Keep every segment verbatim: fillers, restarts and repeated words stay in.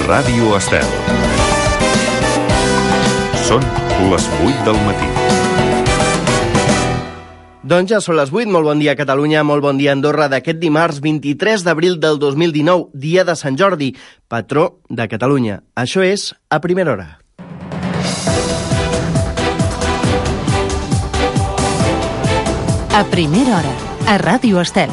Ràdio Estel. Són les vuit del matí. Doncs ja són les vuit, molt bon dia Catalunya, molt bon dia Andorra d'aquest dimarts vint-i-tres d'abril del dos mil dinou, dia de Sant Jordi, patró de Catalunya. Això és A Primera Hora. A Primera Hora, a Ràdio Estel.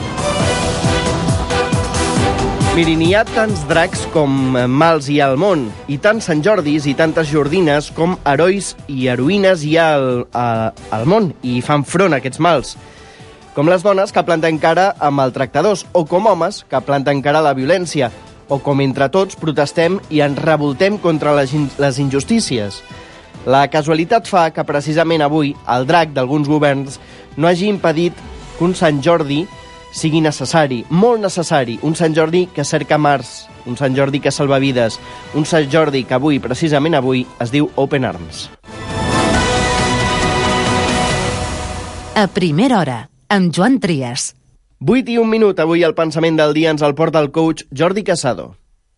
Mirin, hi ha tants dracs com mals hi ha al món, i tants Sant Jordis i tantes Jordines com herois i heroïnes hi ha al, a, al món i fan front a aquests mals. Com les dones que planten cara a maltractadors, o com homes que planten cara a la violència, o com entre tots protestem i ens revoltem contra les, les injustícies. La casualitat fa que precisament avui el drac d'alguns governs no hagi impedit que un Sant Jordi sigui necessari, molt necessari, un Sant Jordi que cerca mars, un Sant Jordi que salva vides, un Sant Jordi que avui, precisament avui, es diu Open Arms. A Primera Hora, amb Joan Trias. vuit i un minut, avui el pensament del dia ens el porta el coach Jordi Casado.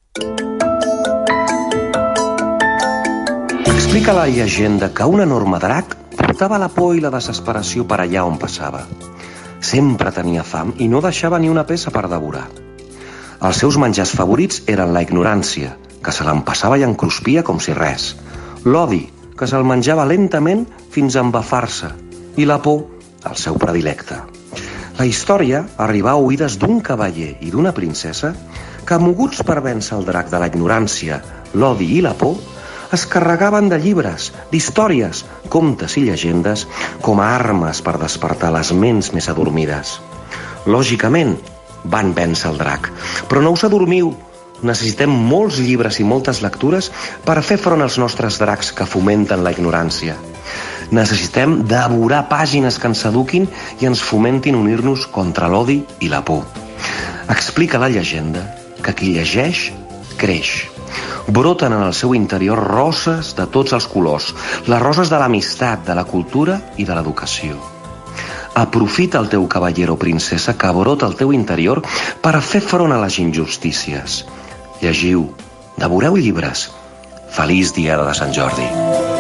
Explica la llegenda que un enorme drac portava la por i la desesperació per allà on passava. Sempre tenia fam i no deixava ni una peça per devorar. Els seus menjars favorits eren la ignorància, que se l'empassava i encruspia com si res, l'odi, que se'l menjava lentament fins a embafar-se, i la por, el seu predilecte. La història arribà a oïdes d'un cavaller i d'una princesa que, moguts per vèncer el drac de la ignorància, l'odi i la por, es carregaven de llibres, d'històries, contes i llegendes com a armes per despertar les ments més adormides. Lògicament, van vèncer el drac, però no us adormiu. Necessitem molts llibres i moltes lectures per fer front als nostres dracs que fomenten la ignorància. Necessitem devorar pàgines que ens eduquin i ens fomentin unir-nos contra l'odi i la por. Explica la llegenda que qui llegeix, creix. Broten en el seu interior roses de tots els colors, les roses de l'amistat, de la cultura i de l'educació. Aprofita el teu cavaller o princesa que brota al teu interior per fer front a les injustícies. Llegiu, devoreu llibres. Feliç dia de Sant Jordi.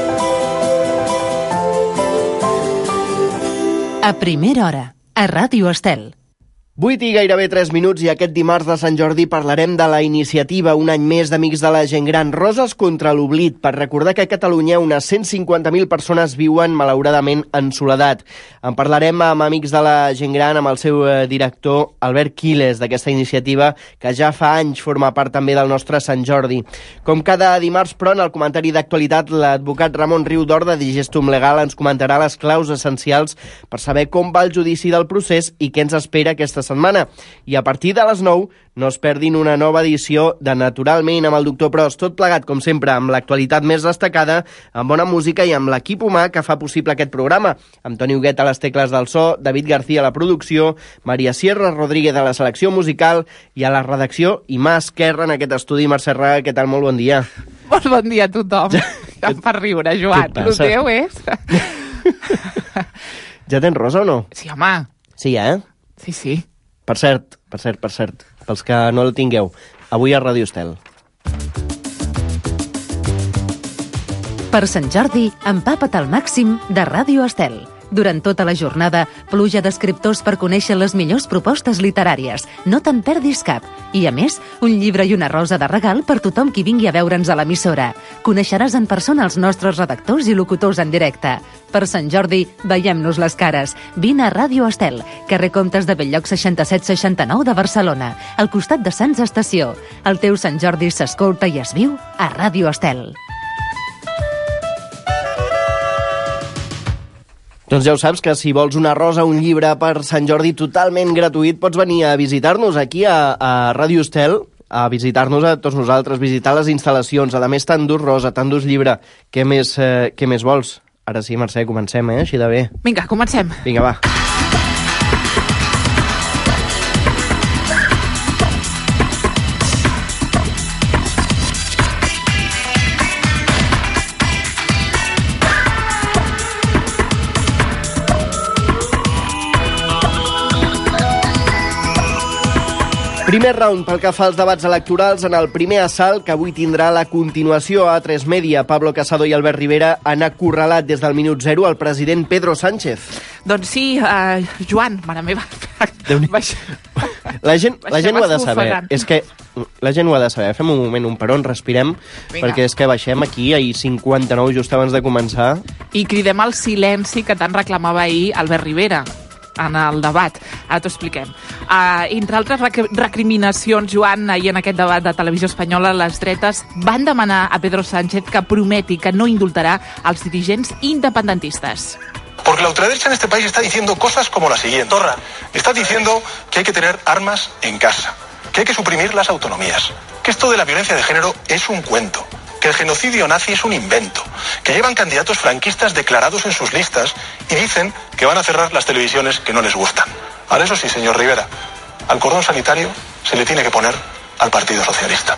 A Primera Hora, a Ràdio Estel. vuit i gairebé tres minuts i aquest dimarts de Sant Jordi parlarem de la iniciativa Un any més d'Amics de la Gent Gran, Roses contra l'Oblit, per recordar que a Catalunya unes cent cinquanta mil persones viuen malauradament en soledat. En parlarem amb Amics de la Gent Gran, amb el seu director Albert Quiles, d'aquesta iniciativa que ja fa anys forma part també del nostre Sant Jordi. Com cada dimarts, però, en el comentari d'actualitat, l'advocat Ramon Riudor de Digestum Legal ens comentarà les claus essencials per saber com va el judici del procés i què ens espera aquesta setmana. I a partir de les nou no es perdin una nova edició de Naturalment amb el doctor Pros, tot plegat, com sempre, amb l'actualitat més destacada, amb bona música i amb l'equip humà que fa possible aquest programa. Amb Toni Huguet a les tecles del so, David García a la producció, Maria Sierra Rodríguez a la selecció musical i a la redacció, i mà esquerra en aquest estudi, Mercè Raga. Què tal? Molt bon dia. Molt bon dia a tothom. Ja em fa riure, Joan. El teu és... Ja tens rosa o no? Sí, home. Sí, eh? Sí, sí. Per cert, per cert, per cert, pels que no el tingueu, avui a Ràdio Estel. Per Sant Jordi, empapa't al màxim de Ràdio Estel. Durant tota la jornada, pluja d'escriptors per conèixer les millors propostes literàries. No te'n perdis cap. I, a més, un llibre i una rosa de regal per tothom qui vingui a veure'ns a l'emissora. Coneixeràs en persona els nostres redactors i locutors en directe. Per Sant Jordi, veiem-nos les cares. Vine a Ràdio Estel, carrer Comtes de Belllloc seixanta-set seixanta-nou de Barcelona, al costat de Sants Estació. El teu Sant Jordi s'escolta i es viu a Ràdio Estel. Doncs ja ho saps, que si vols una rosa o un llibre per Sant Jordi totalment gratuït, pots venir a visitar-nos aquí a, a Ràdio Estel, a visitar-nos a tots nosaltres, visitar les instal·lacions. A més, tant dus rosa, tant dus llibre. Què més, eh, què més vols? Ara sí, Mercè, comencem, eh? Així de bé. Vinga, comencem. Vinga, va. Primer round pel que fa als debats electorals. En el primer assalt, que avui tindrà la continuació a A tres Media, Pablo Casado i Albert Rivera han acorralat des del minut zero el president Pedro Sánchez. Doncs sí, uh, Joan, mare meva. Baix... La gent, la gent ho ha de saber. És que la gent ho ha de saber. Fem un moment, un peron, respirem, Vinga. perquè és que baixem aquí a cinquanta-nou just abans de començar. I cridem el silenci que tant reclamava ahir Albert Rivera en el debat. Ara t'ho expliquem. Uh, entre altres rec recriminacions, Joan, ahir en aquest debat de Televisió Espanyola, les dretes van demanar a Pedro Sánchez que prometi que no indultarà els dirigents independentistes. Porque la ultraderecha en este país está diciendo cosas como la siguiente. Torra, está diciendo que hay que tener armas en casa, que hay que suprimir las autonomías, que esto de la violencia de género es un cuento, que el genocidio nazi es un invento, que llevan candidatos franquistas declarados en sus listas y dicen que van a cerrar las televisiones que no les gustan. Ahora, eso sí, señor Rivera, al cordón sanitario se le tiene que poner al Partido Socialista.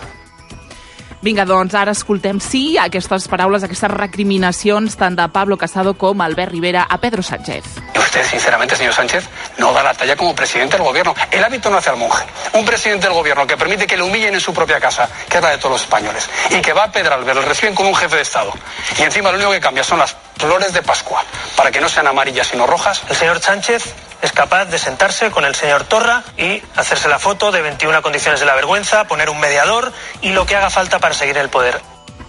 Vinga, doncs, ara escoltem, sí, aquestes paraules, aquestes recriminacions tant de Pablo Casado com Albert Rivera a Pedro Sánchez. Usted, sinceramente, señor Sánchez, no da la talla como presidente del gobierno. El hábito no hace al monje. Un presidente del gobierno que permite que le humillen en su propia casa, que es la de todos los españoles, y que va a Pedralbes, le reciben como un jefe de Estado. Y encima lo único que cambia son las flores de Pascua, para que no sean amarillas sino rojas. El señor Sánchez es capaz de sentarse con el señor Torra y hacerse la foto de veintiuna condiciones de la vergüenza, poner un mediador y lo que haga falta para seguir el poder.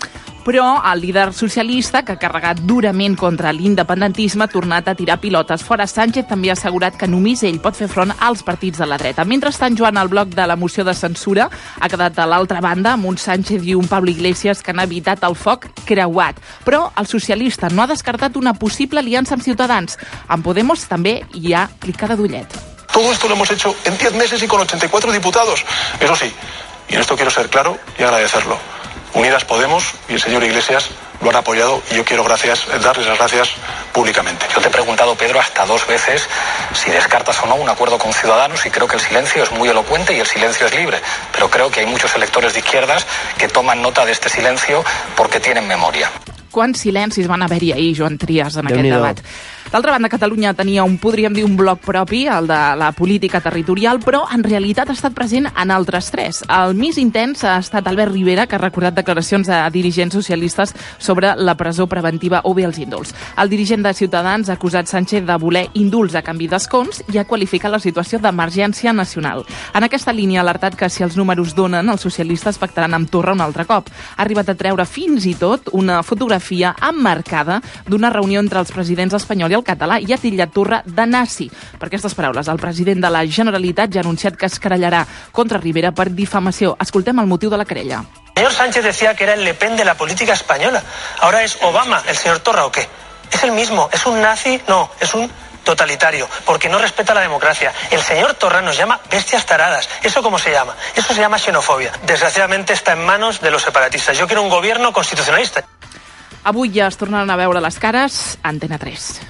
Però el líder socialista, que ha carregat durament contra l'independentisme, ha tornat a tirar pilotes fora. Sánchez també ha assegurat que només ell pot fer front als partits de la dreta. Mentrestant, Joan, el bloc de la moció de censura ha quedat a l'altra banda, amb un Sánchez i un Pablo Iglesias que han evitat el foc creuat. Però el socialista no ha descartat una possible aliança amb Ciutadans. En Podemos també hi ha clicada d'ullet. Todo esto lo hemos hecho en diez meses y con ochenta y cuatro diputados. Eso sí, y en esto quiero ser claro y agradecerlo. Unidas Podemos y el señor Iglesias lo han apoyado y yo quiero gracias, darles las gracias públicamente. Yo te he preguntado, Pedro, hasta dos veces si descartas o no un acuerdo con Ciudadanos y creo que el silencio es muy elocuente y el silencio es libre. Pero creo que hay muchos electores de izquierdas que toman nota de este silencio porque tienen memoria. Quants silencis van haver-hi ahir, Joan Trias, en aquest debat. D'altra banda, Catalunya tenia un, podríem dir, un bloc propi, el de la política territorial, però en realitat ha estat present en altres tres. El més intens ha estat Albert Rivera, que ha recordat declaracions de dirigents socialistes sobre la presó preventiva o bé els indults. El dirigent de Ciutadans ha acusat Sánchez de voler indults a canvi d'escons i ha qualificat la situació d'emergència nacional. En aquesta línia ha alertat que si els números donen, els socialistes pactaran amb Torra un altre cop. Ha arribat a treure fins i tot una fotografia emmarcada d'una reunió entre els presidents espanyol i el català i ha titllat Torra de nazi. Per aquestes paraules, el president de la Generalitat ja ha anunciat que es querellarà contra Rivera per difamació. Escoltem el motiu de la querella. El señor Sánchez decía que era el Le Pen de la política española. ¿Ahora es Obama, el señor Torra o qué? ¿Es el mismo? ¿Es un nazi? No, es un totalitario, porque no respeta la democracia. El señor Torra nos llama bestias taradas. ¿Eso cómo se llama? Eso se llama xenofobia. Desgraciadamente está en manos de los separatistas. Yo quiero un gobierno constitucionalista. Avui ja es tornaran a veure les cares a Antena tres.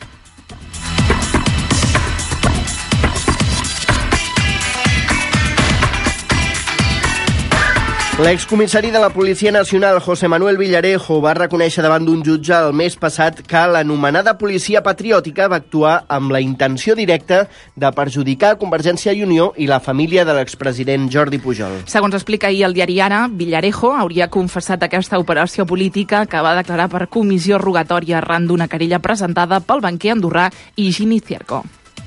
L'excomissari de la Policia Nacional, José Manuel Villarejo, va reconèixer davant d'un jutge el mes passat que l'anomenada policia patriòtica va actuar amb la intenció directa de perjudicar Convergència i Unió i la família de l'expresident Jordi Pujol. Segons explica ahir el diari Ara, Villarejo hauria confessat aquesta operació política que va declarar per comissió rogatòria arran d'una querella presentada pel banquer andorrà Higini Cierco.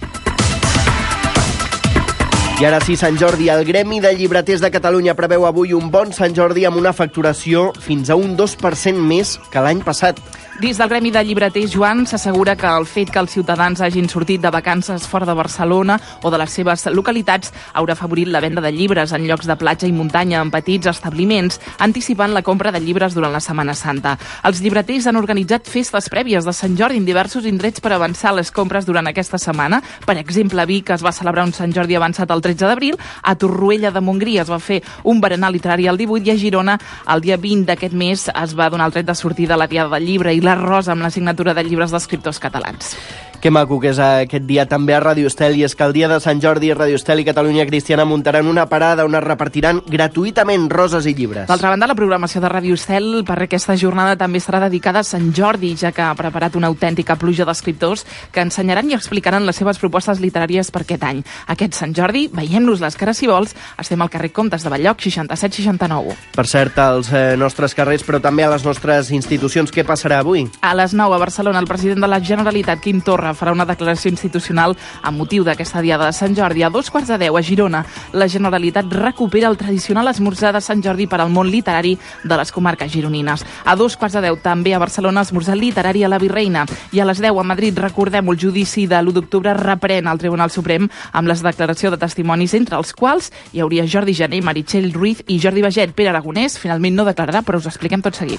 I ara sí, Sant Jordi. El Gremi de Llibreters de Catalunya preveu avui un bon Sant Jordi amb una facturació fins a un dos per cent més que l'any passat. Dins del Gremi de Llibreters, Joan, s'assegura que el fet que els ciutadans hagin sortit de vacances fora de Barcelona o de les seves localitats haurà afavorit la venda de llibres en llocs de platja i muntanya en petits establiments, anticipant la compra de llibres durant la Setmana Santa. Els llibreters han organitzat festes prèvies de Sant Jordi en diversos indrets per avançar les compres durant aquesta setmana. Per exemple, a Vic es va celebrar un Sant Jordi avançat el tretze d'abril, a Torroella de Montgrí es va fer un berenar literari el divuit i a Girona el dia vint d'aquest mes es va donar el tret de sortida a la Diada del Llibre i la Rosa amb la signatura de llibres d'escriptors catalans. Que maco que és aquest dia també a Ràdio Estel, i és que el dia de Sant Jordi Ràdio Estel i Catalunya Cristiana muntaran una parada on es repartiran gratuïtament roses i llibres. D'altra banda, la programació de Ràdio Estel per aquesta jornada també serà dedicada a Sant Jordi, ja que ha preparat una autèntica pluja d'escriptors que ensenyaran i explicaran les seves propostes literàries per aquest any. Aquest Sant Jordi, veiem-nos les cares si vols, estem al carrer Comtes de Balloc, seixanta-set seixanta-nou. Per cert, als eh, nostres carrers, però també a les nostres institucions, què passarà avui? A les nou a Barcelona, el president de la Generalitat, Quim Torra, farà una declaració institucional amb motiu d'aquesta diada de Sant Jordi. A dos quarts de deu, a Girona, la Generalitat recupera el tradicional esmorzar de Sant Jordi per al món literari de les comarques gironines. A dos quarts de deu, també a Barcelona, esmorzar literari a la Virreina. I a les deu, a Madrid, recordem, el judici de l'u d'octubre reprèn al Tribunal Suprem amb les declaració de testimonis, entre els quals hi hauria Jordi Jané, Meritxell Ruiz i Jordi Baget. Pere Aragonès finalment no declararà, però us expliquem tot seguit.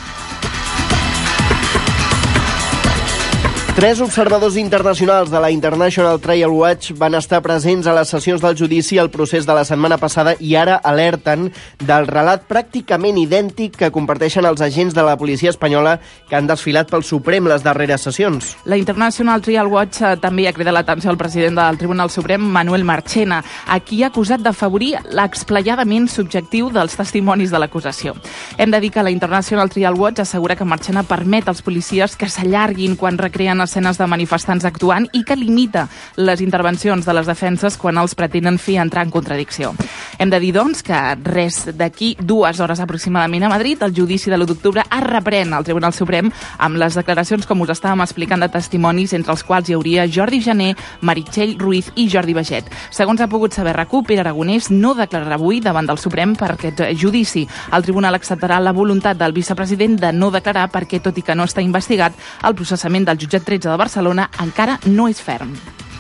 Tres observadors internacionals de la International Trial Watch van estar presents a les sessions del judici al procés de la setmana passada i ara alerten del relat pràcticament idèntic que comparteixen els agents de la policia espanyola que han desfilat pel Suprem les darreres sessions. La International Trial Watch eh, també ha cridat l'atenció al president del Tribunal Suprem, Manuel Marchena, a qui ha acusat d'afavorir l'explayadament subjectiu dels testimonis de l'acusació. Hem de dir que la International Trial Watch assegura que Marchena permet als policies que s'allarguin quan recreen escenes de manifestants actuant i que limita les intervencions de les defenses quan els pretenen fer entrar en contradicció. Hem de dir, doncs, que res d'aquí dues hores aproximadament a Madrid, el judici de l'u d'octubre es reprèn al Tribunal Suprem amb les declaracions, com us estàvem explicant, de testimonis, entre els quals hi hauria Jordi Jané, Meritxell Ruiz i Jordi Baget. Segons ha pogut saber RAC u, Pere Aragonès no declararà avui davant del Suprem per aquest judici. El tribunal acceptarà la voluntat del vicepresident de no declarar perquè, tot i que no està investigat, el processament del jutjat tretze de Barcelona encara no és ferm.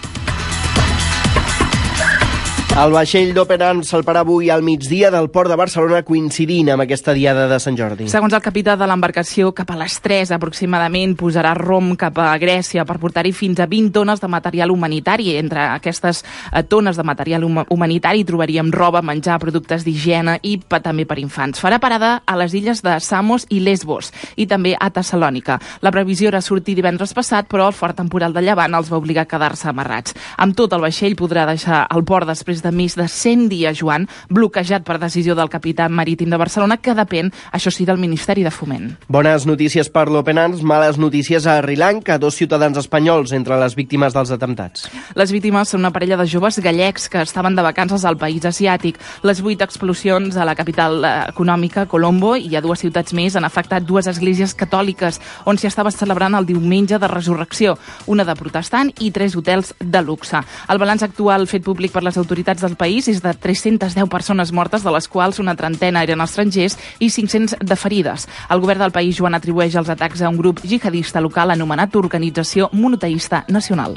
El vaixell d'Open Arms salparà avui al migdia del port de Barcelona, coincidint amb aquesta diada de Sant Jordi. Segons el capità de l'embarcació, cap a les tres aproximadament posarà rom cap a Grècia per portar-hi fins a vint tones de material humanitari. Entre aquestes tones de material hum humanitari trobaríem roba, menjar, productes d'higiene i també per infants. Farà parada a les illes de Samos i Lesbos i també a Tessalònica. La previsió era sortir divendres passat, però el fort temporal de llevant els va obligar a quedar-se amarrats. Amb tot, el vaixell podrà deixar el port després de de més de cent dies, Joan, bloquejat per decisió del capità marítim de Barcelona, que depèn, això sí, del Ministeri de Foment. Bones notícies per l'Open Arms, males notícies a Sri Lanka, dos ciutadans espanyols entre les víctimes dels atemptats. Les víctimes són una parella de joves gallecs que estaven de vacances al país asiàtic. Les vuit explosions a la capital econòmica, Colombo, i a dues ciutats més han afectat dues esglésies catòliques, on s'hi estava celebrant el diumenge de resurrecció, una de protestant i tres hotels de luxe. El balanç actual fet públic per les autoritats del país és de tres-centes deu persones mortes, de les quals una trentena eren estrangers i cinc-cents de ferides. El govern del país, Joan, atribueix els atacs a un grup jihadista local anomenat Organització Monoteista Nacional.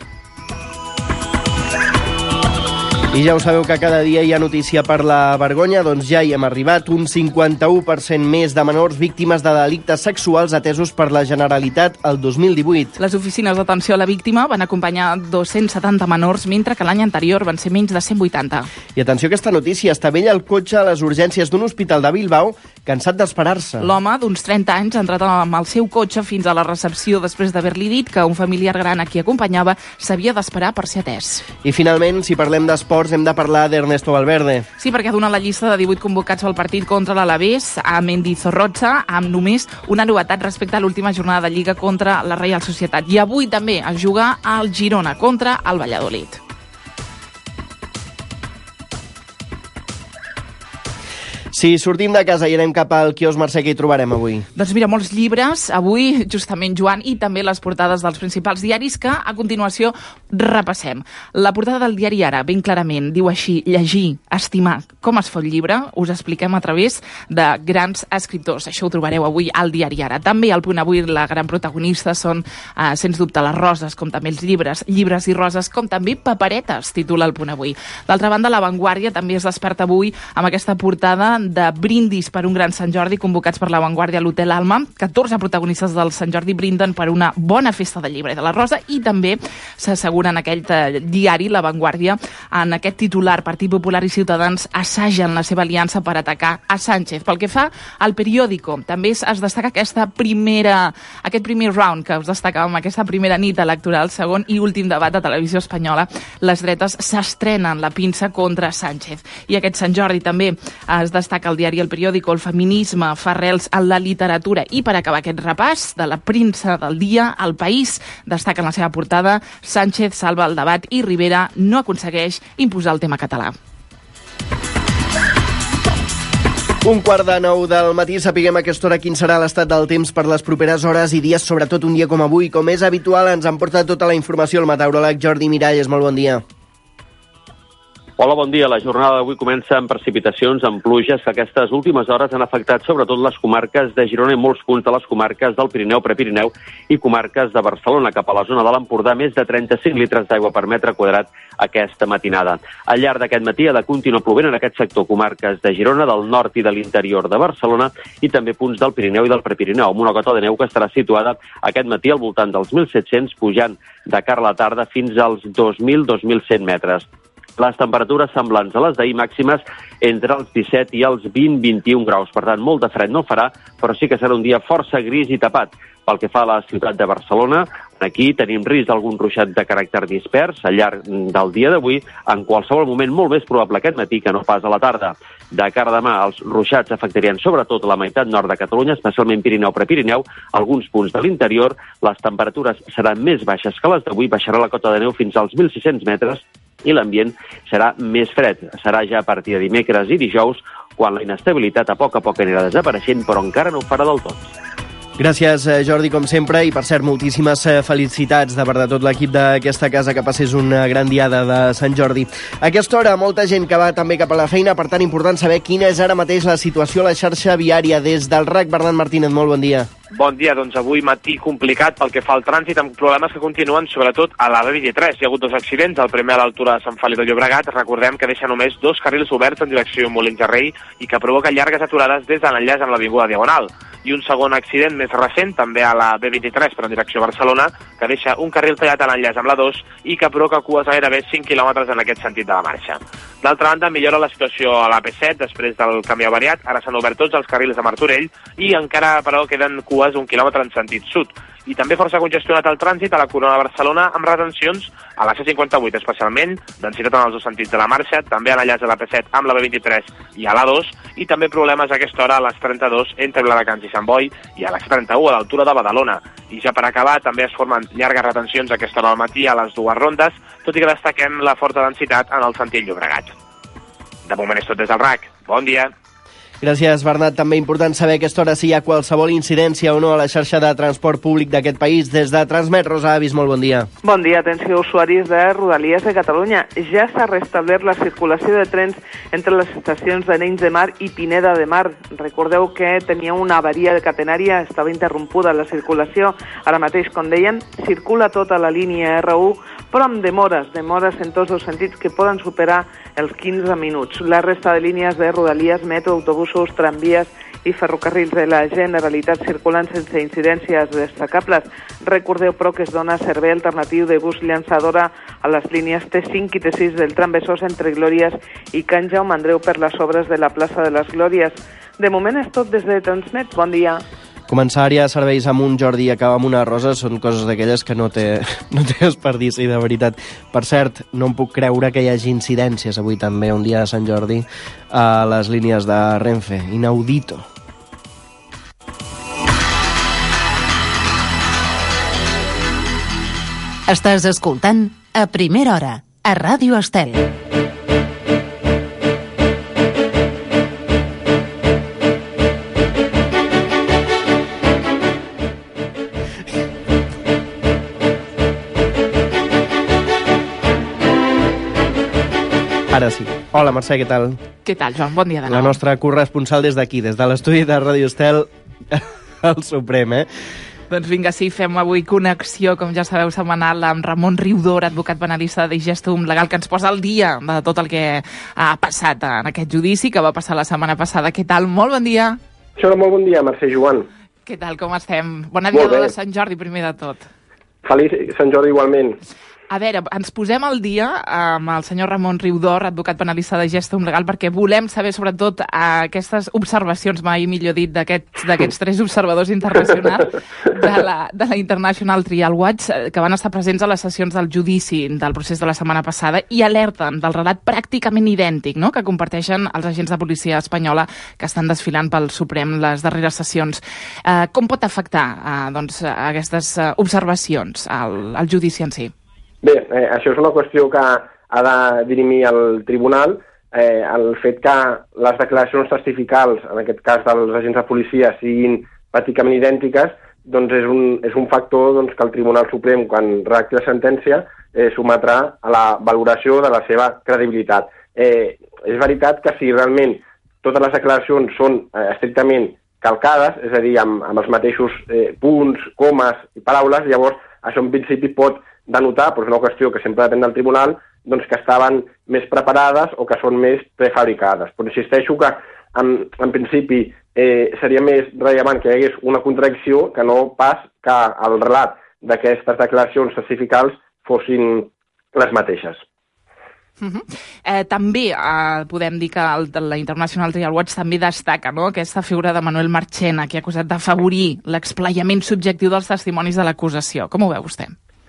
I ja ho sabeu que cada dia hi ha notícia per la vergonya, doncs ja hi hem arribat. Un cinquanta-u per cent més de menors víctimes de delictes sexuals atesos per la Generalitat el dos mil divuit. Les oficines d'atenció a la víctima van acompanyar dos-cents setanta menors, mentre que l'any anterior van ser menys de cent vuitanta. I atenció a aquesta notícia, estavella el cotxe a les urgències d'un hospital de Bilbao, cansat d'esperar-se. L'home, d'uns trenta anys, ha entrat amb el seu cotxe fins a la recepció després d'haver-li dit que un familiar gran a qui acompanyava s'havia d'esperar per ser atès. I finalment, si parlem d'esport, hem de parlar d'Ernesto Valverde. Sí, perquè ha donat la llista de divuit convocats al partit contra l'Alavés a Mendizorroza, amb només una novetat respecte a l'última jornada de Lliga contra la Reial Societat. I avui també es juga al Girona contra el Valladolid. Si sortim de casa i anem cap al quiosc Mercè, què hi trobarem avui? Doncs mira, molts llibres, avui, justament, Joan, i també les portades dels principals diaris que, a continuació, repassem. La portada del diari Ara, ben clarament, diu així: llegir, estimar, com es fa un llibre, us expliquem a través de grans escriptors. Això ho trobareu avui al diari Ara. També al Punt Avui la gran protagonista són, eh, sens dubte, les roses, com també els llibres, llibres i roses, com també paperetes, titula el Punt Avui. D'altra banda, La Vanguardia també es desperta avui amb aquesta portada de brindis per un gran Sant Jordi convocats per La Vanguardia a l'Hotel Alma. catorze protagonistes del Sant Jordi brinden per una bona festa del llibre i de la rosa i també s'assegura en aquell diari La Vanguardia, en aquest titular, Partit Popular i Ciutadans assagen la seva aliança per atacar a Sánchez. Pel que fa al periòdico, també es destaca aquesta primera, aquest primer round que us destacàvem, aquesta primera nit electoral, segon i últim debat de Televisió Espanyola. Les dretes s'estrenen la pinça contra Sánchez. I aquest Sant Jordi també es destaca al diari El Periódico, el feminisme fa arrels en la literatura. I per acabar aquest repàs de la premsa del dia, El País destaca en la seva portada Sánchez salva el debat i Rivera no aconsegueix imposar el tema català. Un quart de nou del matí, sapiguem a aquesta hora quin serà l'estat del temps per les properes hores i dies, sobretot un dia com avui. Com és habitual, ens en porta tota la informació el meteoròleg Jordi Miralles. Molt bon dia. Hola, bon dia. La jornada d'avui comença amb precipitacions, amb pluges, que aquestes últimes hores han afectat sobretot les comarques de Girona i molts punts de les comarques del Pirineu, Prepirineu i comarques de Barcelona. Cap a la zona de l'Empordà, més de trenta-cinc litres d'aigua per metre quadrat aquesta matinada. Al llarg d'aquest matí ha de continuar plovent en aquest sector, comarques de Girona, del nord i de l'interior de Barcelona i també punts del Pirineu i del Prepirineu, amb una cota de neu que estarà situada aquest matí al voltant dels mil set-cents, pujant de cara a la tarda fins als dos mil a dos mil cent metres. Les temperatures semblants a les d'ahir, màximes entre els disset i els vint a vint i un graus. Per tant, molt de fred no farà, però sí que serà un dia força gris i tapat. Pel que fa a la ciutat de Barcelona, aquí tenim risc d'algun ruixat de caràcter dispers al llarg del dia d'avui, en qualsevol moment molt més probable aquest matí que no pas a la tarda. De cara a demà, els ruixats afectarien sobretot la meitat nord de Catalunya, especialment Pirineu-Prepirineu, alguns punts de l'interior. Les temperatures seran més baixes que les d'avui, baixarà la cota de neu fins als mil sis-cents metres, i l'ambient serà més fred. Serà ja a partir de dimecres i dijous, quan la inestabilitat a poc a poc anirà desapareixent, però encara no ho farà del tot. Gràcies, Jordi, com sempre, i per cert, moltíssimes felicitats de part de tot l'equip d'aquesta casa, que passés una gran diada de Sant Jordi. A aquesta hora, molta gent que va també cap a la feina, per tant, important saber quina és ara mateix la situació a la xarxa viària. Des del R A C, Bernat Martínez, molt bon dia. Bon dia, doncs avui matí complicat pel que fa al trànsit, amb problemes que continuen sobretot a la B vint-i-tres. Hi ha hagut dos accidents, el primer a l'altura de Sant Feliu de Llobregat, recordem que deixa només dos carrils oberts en direcció Molins de Rei i que provoca llargues aturades des de l'enllaç amb l'Avinguda Diagonal. I un segon accident més recent, també a la B vint-i-tres, però en direcció a Barcelona, que deixa un carril tallat a l'enllaç amb la dos i que provoca cues a gairebé cinc quilòmetres en aquest sentit de la marxa. D'altra banda, millora la situació a la P set després del canvi avariat. Ara s'han obert tots els carrils de Martorell i encara, però, queden cues un quilòmetre en sentit sud. I també força congestionat el trànsit a la Corona de Barcelona, amb retencions a la C cinquanta-vuit especialment, densitat en els dos sentits de la marxa, també a l'enllaç de la P set amb la B vint-i-tres i a l'A dos, i també problemes a aquesta hora a les trenta-dos entre Viladecans i Sant Boi i a la C trenta-u a l'altura de Badalona. I ja per acabar, també es formen llargues retencions a aquesta hora del matí a les dues rondes, tot i que destaquem la forta densitat en el sentit Llobregat. De moment és tot des del R A C. Bon dia. Gràcies, Bernat. També important saber a aquesta hora si hi ha qualsevol incidència o no a la xarxa de transport públic d'aquest país. Des de Transmet, Rosa Avis, molt bon dia. Bon dia, atenció usuaris de Rodalies de Catalunya. Ja s'ha restablert la circulació de trens entre les estacions d'Arenys de Mar i Pineda de Mar. Recordeu que tenia una avaria catenària, estava interrompuda la circulació. Ara mateix, com deien, circula tota la línia R u, però amb demores, demores en tots els sentits que poden superar els quinze minuts. La resta de línies de Rodalies, metro, autobusos, tramvies i ferrocarrils de la Generalitat circulen sense incidències destacables. Recordeu, però, que es dona servei alternatiu de bus llançadora a les línies T cinc i T sis del tram Besòs entre Glòries i Can Jaume Andreu per les obres de la plaça de les Glòries. De moment és tot des de Transmet. Bon dia. Començar ja serveis amb un Jordi i acabar amb una Rosa són coses d'aquelles que no té, no té desperdici, de veritat. Per cert, no em puc creure que hi hagi incidències avui també, un dia de Sant Jordi, a les línies de Renfe. Inaudito. Estàs escoltant A Primera Hora, a Ràdio Estel. Ara sí. Hola, Mercè, què tal? Què tal, Joan? Bon dia de nou. La nostra corresponsal des d'aquí, des de l'estudi de Ràdio Estel, el Suprem, eh? Doncs vinga, sí, fem avui connexió, com ja sabeu, setmanal amb Ramon Riudor, advocat penalista de Digestum Legal, que ens posa al dia de tot el que ha passat en aquest judici que va passar la setmana passada. Què tal? Molt bon dia. Hola, molt bon dia, Mercè Joan. Què tal, com estem? Bona diada de Sant Jordi, primer de tot. Feliç Sant Jordi igualment. A veure, ens posem al dia amb el senyor Ramon Riudor, advocat penalista de Digestum Legal, perquè volem saber sobretot aquestes observacions, mai millor dit, d'aquests tres observadors internacionals de la, de la International Trial Watch, que van estar presents a les sessions del judici del procés de la setmana passada i alerten del relat pràcticament idèntic, no?, que comparteixen els agents de policia espanyola que estan desfilant pel Suprem les darreres sessions. Eh, com pot afectar eh, doncs, aquestes observacions al, al judici en si? Bé, eh, això és una qüestió que ha de dirimir el tribunal. Eh, el fet que les declaracions testificals, en aquest cas dels agents de policia, siguin pràcticament idèntiques, doncs és un, és un factor doncs, que el Tribunal Suprem, quan redacti la sentència, eh, sometrà a la valoració de la seva credibilitat. Eh, és veritat que si realment totes les declaracions són eh, estrictament calcades, és a dir, amb, amb els mateixos eh, punts, comes i paraules, llavors això en principi pot denotar, però és una qüestió que sempre depèn del tribunal, doncs que estaven més preparades o que són més prefabricades. Però insisteixo que, en, en principi, eh, seria més rellevant que hi hagués una contradicció que no pas que el relat d'aquestes declaracions testificals fossin les mateixes. Uh -huh. eh, també eh, podem dir que el, la International Trial Watch també destaca, no?, aquesta figura de Manuel Marchena, que ha acusat d'afavorir l'explaiament subjectiu dels testimonis de l'acusació. Com ho veu vostè?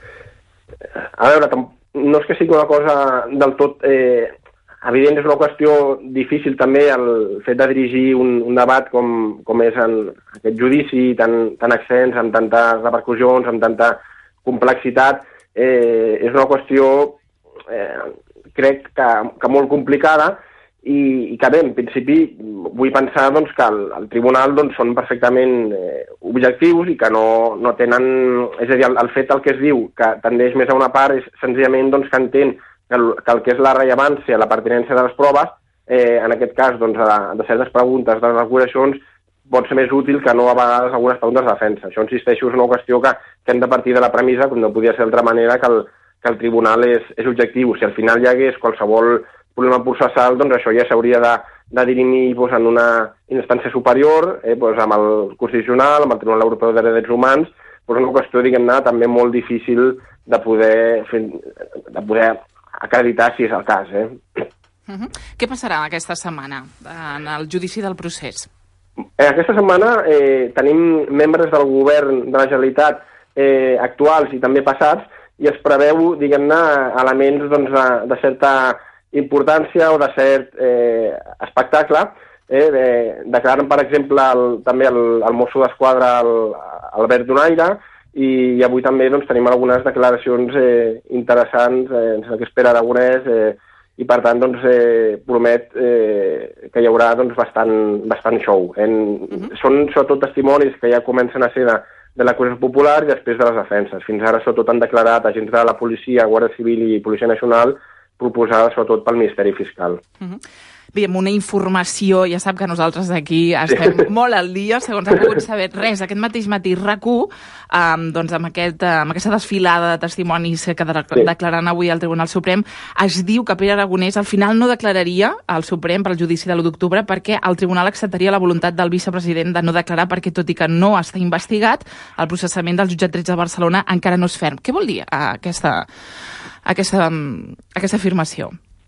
A veure, no és que sigui una cosa del tot eh, evident, és una qüestió difícil també el fet de dirigir un, un debat com, com és en aquest judici tan, tan extens, amb tantes repercussions, amb tanta complexitat. Eh, és una qüestió, eh, crec que, que molt complicada i, i que bé, en principi vull pensar doncs, que el, el tribunal doncs, són perfectament eh, objectius i que no, no tenen... És a dir, el, el fet el que es diu que tendeix més a una part és senzillament doncs, que entén que el, que el que és la rellevància, la pertinència de les proves, eh, en aquest cas doncs, de, de certes preguntes, de les acusacions, pot ser més útil que no a vegades algunes preguntes de defensa. Això, insisteixo, és una qüestió que, que hem de partir de la premissa, com no podia ser d'altra manera, que el, que el tribunal és, és objectiu. Si al final hi hagués qualsevol problema processal, doncs això ja s'hauria de, de dirimir doncs, en una instància superior, eh, doncs, amb el Constitucional, amb el Tribunal Europeu de Drets Humans, doncs una qüestió, diguem-ne, també molt difícil de poder, fer, de poder acreditar si és el cas. Eh? Uh-huh. Què passarà aquesta setmana en el judici del procés? Eh, aquesta setmana eh, tenim membres del govern de la Generalitat eh, actuals i també passats i es preveu, diguem-ne, elements doncs, de, de certa importància o de cert eh, espectacle. Eh, de, declaren, per exemple, el, també el, el mosso d'esquadra, el, Albert Donaire, i, i avui també doncs, tenim algunes declaracions eh, interessants, eh, en el que espera Aragonès, eh, i per tant doncs, eh, promet eh, que hi haurà doncs, bastant, bastant show. En, uh-huh. Són sobretot testimonis que ja comencen a ser de, de l'acusació popular i després de les defenses. Fins ara sobretot han declarat agents de la policia, Guàrdia Civil i Policia Nacional, proposada sobretot pel Ministeri Fiscal. Uh-huh. Bé, amb una informació, ja sap que nosaltres aquí estem sí. molt al dia, segons ha pogut saber res, aquest mateix matí RAC u, um, doncs amb, aquest, amb aquesta desfilada de testimonis que de, sí. declaran avui al Tribunal Suprem, es diu que Pere Aragonès al final no declararia al Suprem pel judici de l'u d'octubre perquè el Tribunal acceptaria la voluntat del vicepresident de no declarar perquè, tot i que no està investigat, el processament del jutjat tretze de Barcelona encara no és ferm. Què vol dir uh, aquesta, aquesta, um, aquesta afirmació?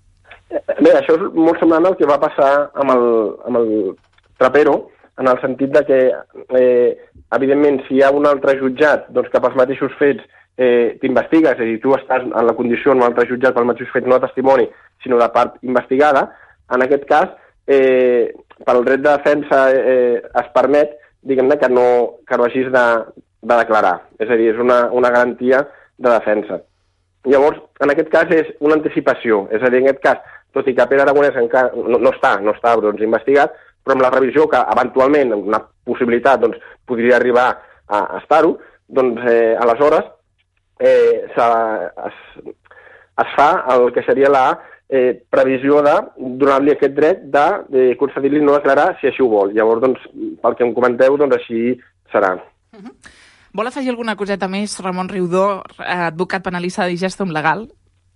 Bé, això és molt semblant al que va passar amb el, amb el Trapero, en el sentit de que, eh, evidentment, si hi ha un altre jutjat doncs, que pels mateixos fets eh, t'investiga, és a dir, tu estàs en la condició en un altre jutjat pels mateixos fets, no de testimoni, sinó de part investigada, en aquest cas, eh, pel dret de defensa eh, es permet, diguem-ne, que no, que no hagis de, de declarar. És a dir, és una, una garantia de defensa. Llavors, en aquest cas és una anticipació, és a dir, en aquest cas, tot i que Pere Aragonès encara no, no està, no està doncs, investigat, però amb la revisió que eventualment, una possibilitat, doncs, podria arribar a, a estar-ho, doncs eh, aleshores eh, es, es fa el que seria la eh, previsió de donar-li aquest dret de, de concedir-li no declarar si així ho vol. Llavors, doncs, pel que em comenteu, doncs així serà. Uh-huh. Vol afegir alguna coseta més, Ramon Riudor, advocat penalista de Digestum Legal?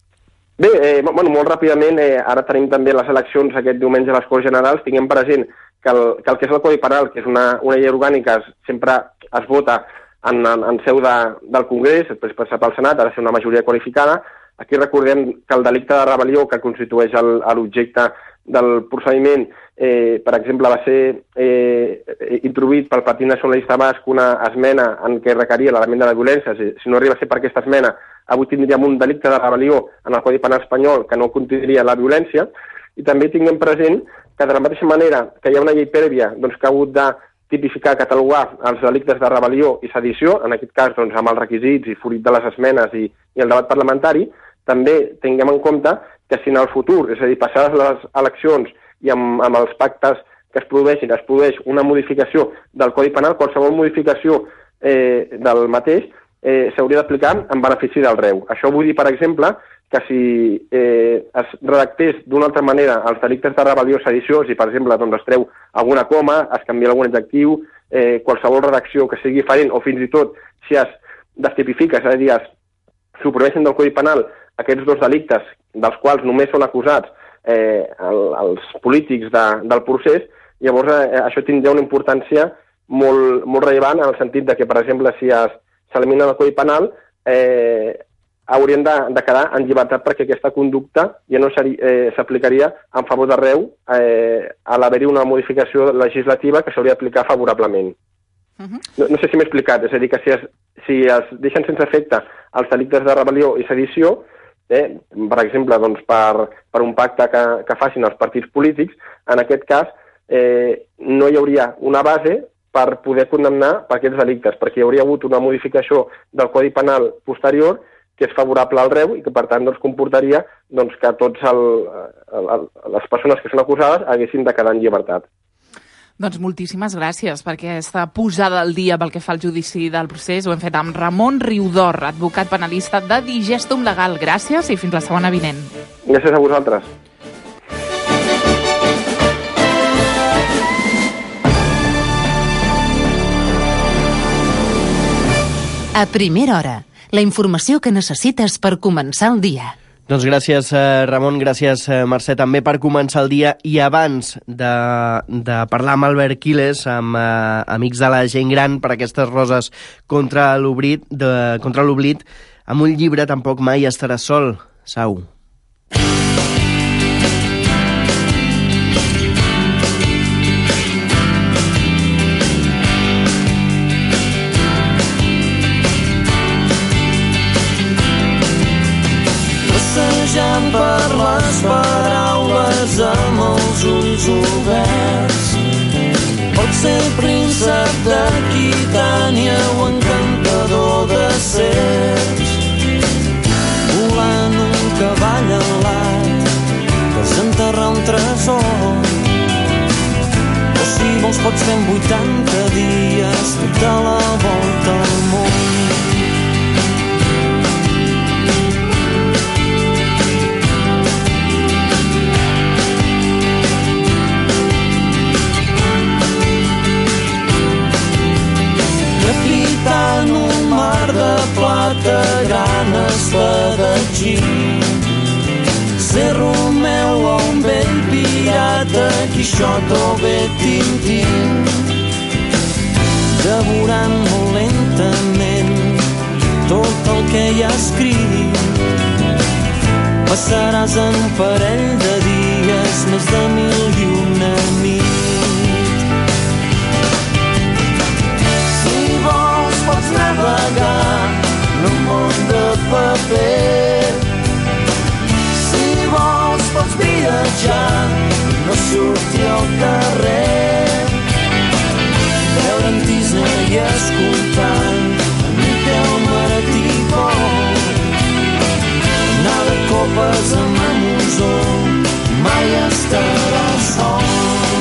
Bé, eh, bueno, molt ràpidament, eh, ara tenim també les eleccions aquest diumenge a les Corts Generals, tinguem present que el, que el que és el Codi Penal, que és una, una llei orgànica, sempre es vota en, en, en seu de, del Congrés, després passa pel Senat, ha de ser una majoria qualificada. Aquí recordem que el delicte de rebel·lió que constitueix l'objecte del procediment, eh, per exemple, va ser eh, introduït pel Partit Nacionalista Basc una esmena en què requeria l'element de la violència. Si, si no arriba a ser per aquesta esmena, avui tindríem un delicte de rebel·lió en el Codi Penal espanyol que no contindria la violència, i també tinguem present que de la mateixa manera que hi ha una llei prèvia doncs, que ha hagut de tipificar, catalogar els delictes de rebel·lió i sedició, en aquest cas doncs, amb els requisits i fruit de les esmenes i, i el debat parlamentari, també tinguem en compte que si en el futur, és a dir, passades les eleccions i amb, amb els pactes que es produeixin, es produeix una modificació del Codi Penal, qualsevol modificació eh, del mateix eh, s'hauria d'aplicar en benefici del reu. Això vull dir, per exemple, que si eh, es redactés d'una altra manera els delictes de rebel·lió o sedició, si per exemple doncs, es treu alguna coma, es canvia algun adjectiu, eh, qualsevol redacció que sigui diferent, o fins i tot si es destipifica, és a dir, es suprimeixen del Codi Penal aquests dos delictes dels quals només són acusats eh, el, els polítics de, del procés, llavors eh, això tindria una importància molt, molt rellevant en el sentit de que, per exemple, si s'elimina el Codi Penal, eh, haurien de, de quedar en llibertat perquè aquesta conducta ja no s'aplicaria eh, en favor d'arreu eh, a l'haver-hi una modificació legislativa que s'hauria d'aplicar favorablement. Uh-huh. No, no sé si m'he explicat, és a dir, que si es, si es deixen sense efecte els delictes de rebel·lió i sedició, eh, per exemple, doncs, per, per un pacte que, que facin els partits polítics, en aquest cas eh, no hi hauria una base per poder condemnar per aquests delictes, perquè hi hauria hagut una modificació del Codi Penal posterior que és favorable al reu i que, per tant, doncs, comportaria doncs, que tots el, el, el, les persones que són acusades haguessin de quedar en llibertat. Doncs moltíssimes gràcies per aquesta posada al dia pel que fa al judici del procés. Ho hem fet amb Ramon Riudor, advocat penalista de Digestum Legal. Gràcies i fins la setmana vinent. Gràcies a vosaltres. A primera hora, la informació que necessites per començar el dia. Doncs gràcies, Ramon, gràcies, Mercè, també per començar el dia. I abans de, de parlar amb Albert Quiles, amb eh, Amics de la Gent Gran, per aquestes roses contra l'oblit, contra l'oblit, amb un llibre Tampoc mai estaràs sol, Sau. Per les paraules amb els ulls oberts, pot ser príncep d'Aquitània o encantador de serps, volant un cavall alat, desenterrar un tresor, o si vols pots fer en vuitanta dies tota la volta al món. En un mar de plata, gran espadatxí, ser Romeu o un vell pirata, Quixot o bé Tintín, devorant molt lentament tot el que hi ha escrit. Passaràs en un parell de dies més de mil i una nit. Pots navegar en un món de paper, si vols pots viatjar, no sortir al carrer, veure'n tisna i escoltant a Miquel Maratí Pol, anar de copes amb la Monzó, mai estaràs sol.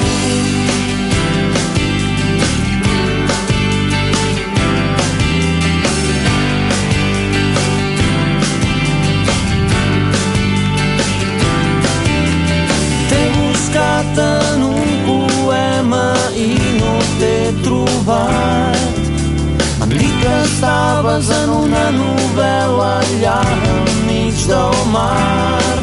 En un poema i no t'he trobat. M'han dit que Estàs en una novel·la allà enmig del mar.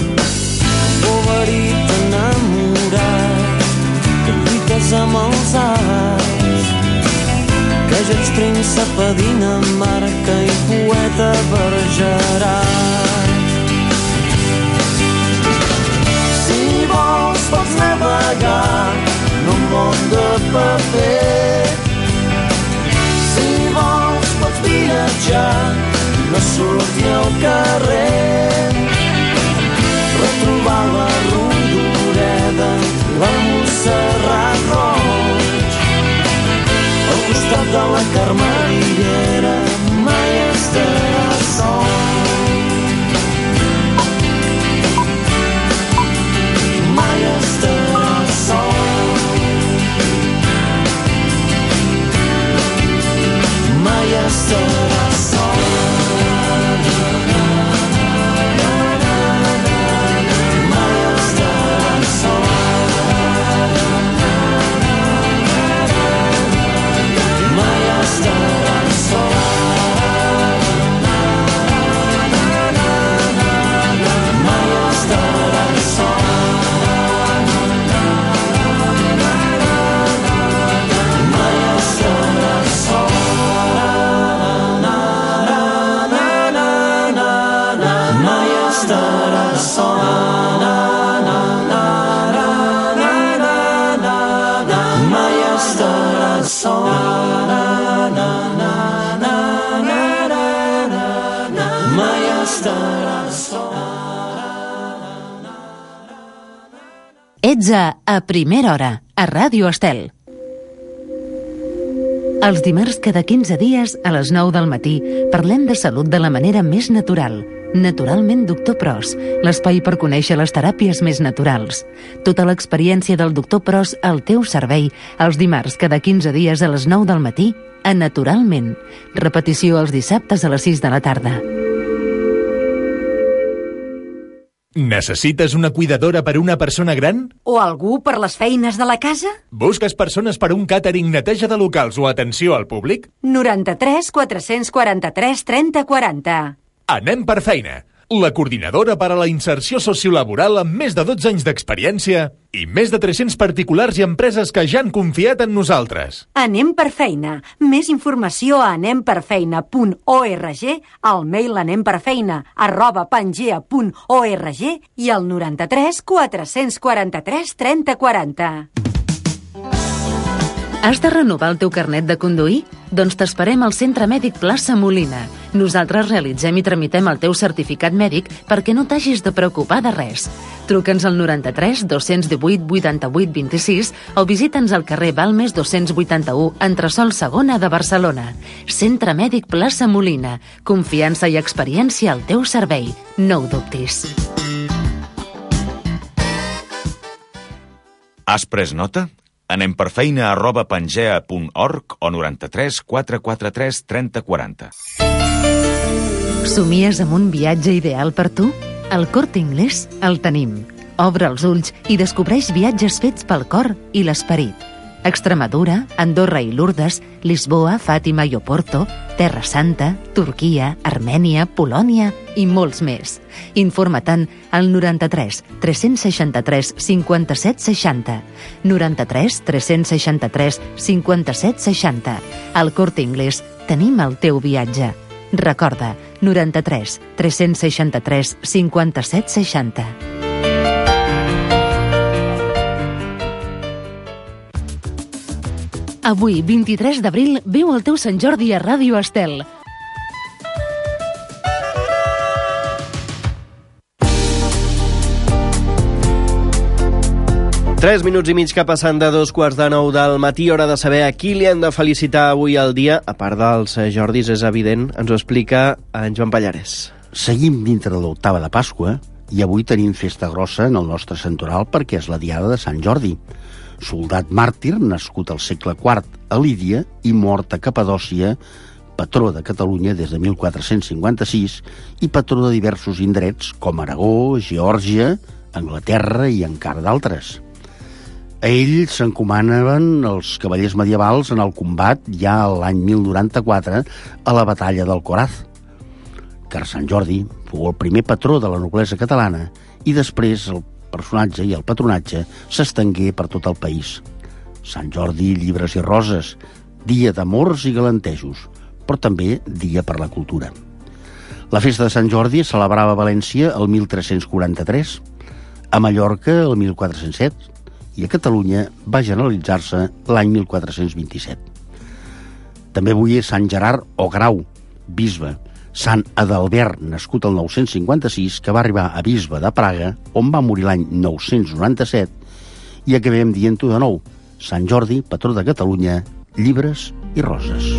Boverit enamorat, que lluites amb els arts, que ja ets príncep a Dinamarca i poeta bergerat. Si vols pots navegar en un món de paper, si vols pots viatjar, no sortir al carrer, retrobar la Rodoreda, la Montserrat Roig, al costat de la Carmenillera, mai estarà sol. Mai estarà sol. Mai estarà sol. Mai estarà sol. Mai estarà sol. Mai estarà sol. Ets a A Primera Hora, a Ràdio Estel. Els dimarts cada quinze dies, a les nou del matí, parlem de salut de la manera més natural. Naturalment doctor Pros, l'espai per conèixer les teràpies més naturals. Tota l'experiència del doctor Pros al teu servei, els dimarts cada quinze dies a les nou del matí, a Naturalment. Repetició els dissabtes a les sis de la tarda. Necessites una cuidadora per una persona gran? O algú per les feines de la casa? Busques persones per un càtering, neteja de locals o atenció al públic? noranta-tres quatre-cents quaranta-tres trenta quaranta. Anem per feina. La coordinadora per a la inserció sociolaboral amb més de dotze anys d'experiència i més de tres-cents particulars i empreses que ja han confiat en nosaltres. Anem per feina. Més informació a anem per feina punt org, al mail anemperfeina arroba pangea punt org i al noranta-tres quatre-cents quaranta-tres trenta quaranta. Has de renovar el teu carnet de conduir? Doncs t'esperem al Centre Mèdic Plaça Molina. Nosaltres realitzem i tramitem el teu certificat mèdic perquè no t'hagis de preocupar de res. Truca'ns al noranta-tres dos-cents divuit vuitanta-vuit vint-i-sis o visita'ns al carrer Balmes dos-cents vuitanta-u, entresòl segona de Barcelona. Centre Mèdic Plaça Molina. Confiança i experiència al teu servei. No ho dubtis. Has pres nota? Anem per feina arroba pangea punt org o noranta-tres quatre quaranta-tres trenta quaranta. Somies amb un viatge ideal per tu? Al Corte Inglés el tenim. Obre els ulls i descobreix viatges fets pel cor i l'esperit. Extremadura, Andorra i Lourdes, Lisboa, Fàtima i Oporto, Terra Santa, Turquia, Armènia, Polònia i molts més. Informa-te'n al noranta-tres tres-cents seixanta-tres cinquanta-set seixanta. noranta-tres tres-cents seixanta-tres cinquanta-set seixanta. Al Corte Inglés tenim el teu viatge. Recorda, noranta-tres tres-cents seixanta-tres cinquanta-set seixanta. Avui, vint-i-tres d'abril, viu el teu Sant Jordi a Ràdio Estel. Tres minuts i mig que passen de dos quarts de nou del matí, hora de saber a qui li hem de felicitar avui al dia. A part dels Jordis, és evident, ens ho explica en Joan Pallares. Seguim dintre de l'octava de Pasqua i avui tenim festa grossa en el nostre santoral perquè és la diada de Sant Jordi. Soldat màrtir, nascut al segle quart a Lídia i mort a Capadòcia, patró de Catalunya des de mil quatre-cents cinquanta-sis i patró de diversos indrets com Aragó, Geòrgia, Anglaterra i encara d'altres. A ell s'encomanaven els cavallers medievals en el combat ja l'any mil noranta-quatre a la batalla del Coraz, car Sant Jordi fou el primer patró de la noblesa catalana i després el personatge i el patronatge s'estengué per tot el país. Sant Jordi, llibres i roses, dia d'amors i galantejos, però també dia per la cultura. La festa de Sant Jordi es celebrava a València el mil tres-cents quaranta-tres, a Mallorca el mil quatre-cents set i a Catalunya va generalitzar-se l'any mil quatre-cents vint-i-set. També avui és Sant Gerard o Grau, bisbe, Sant Adalbert, nascut el nou-cents cinquanta-sis, que va arribar a bisbe de Praga, on va morir l'any nou-cents noranta-set, i acabem dient-ho de nou, Sant Jordi, patró de Catalunya, llibres i roses.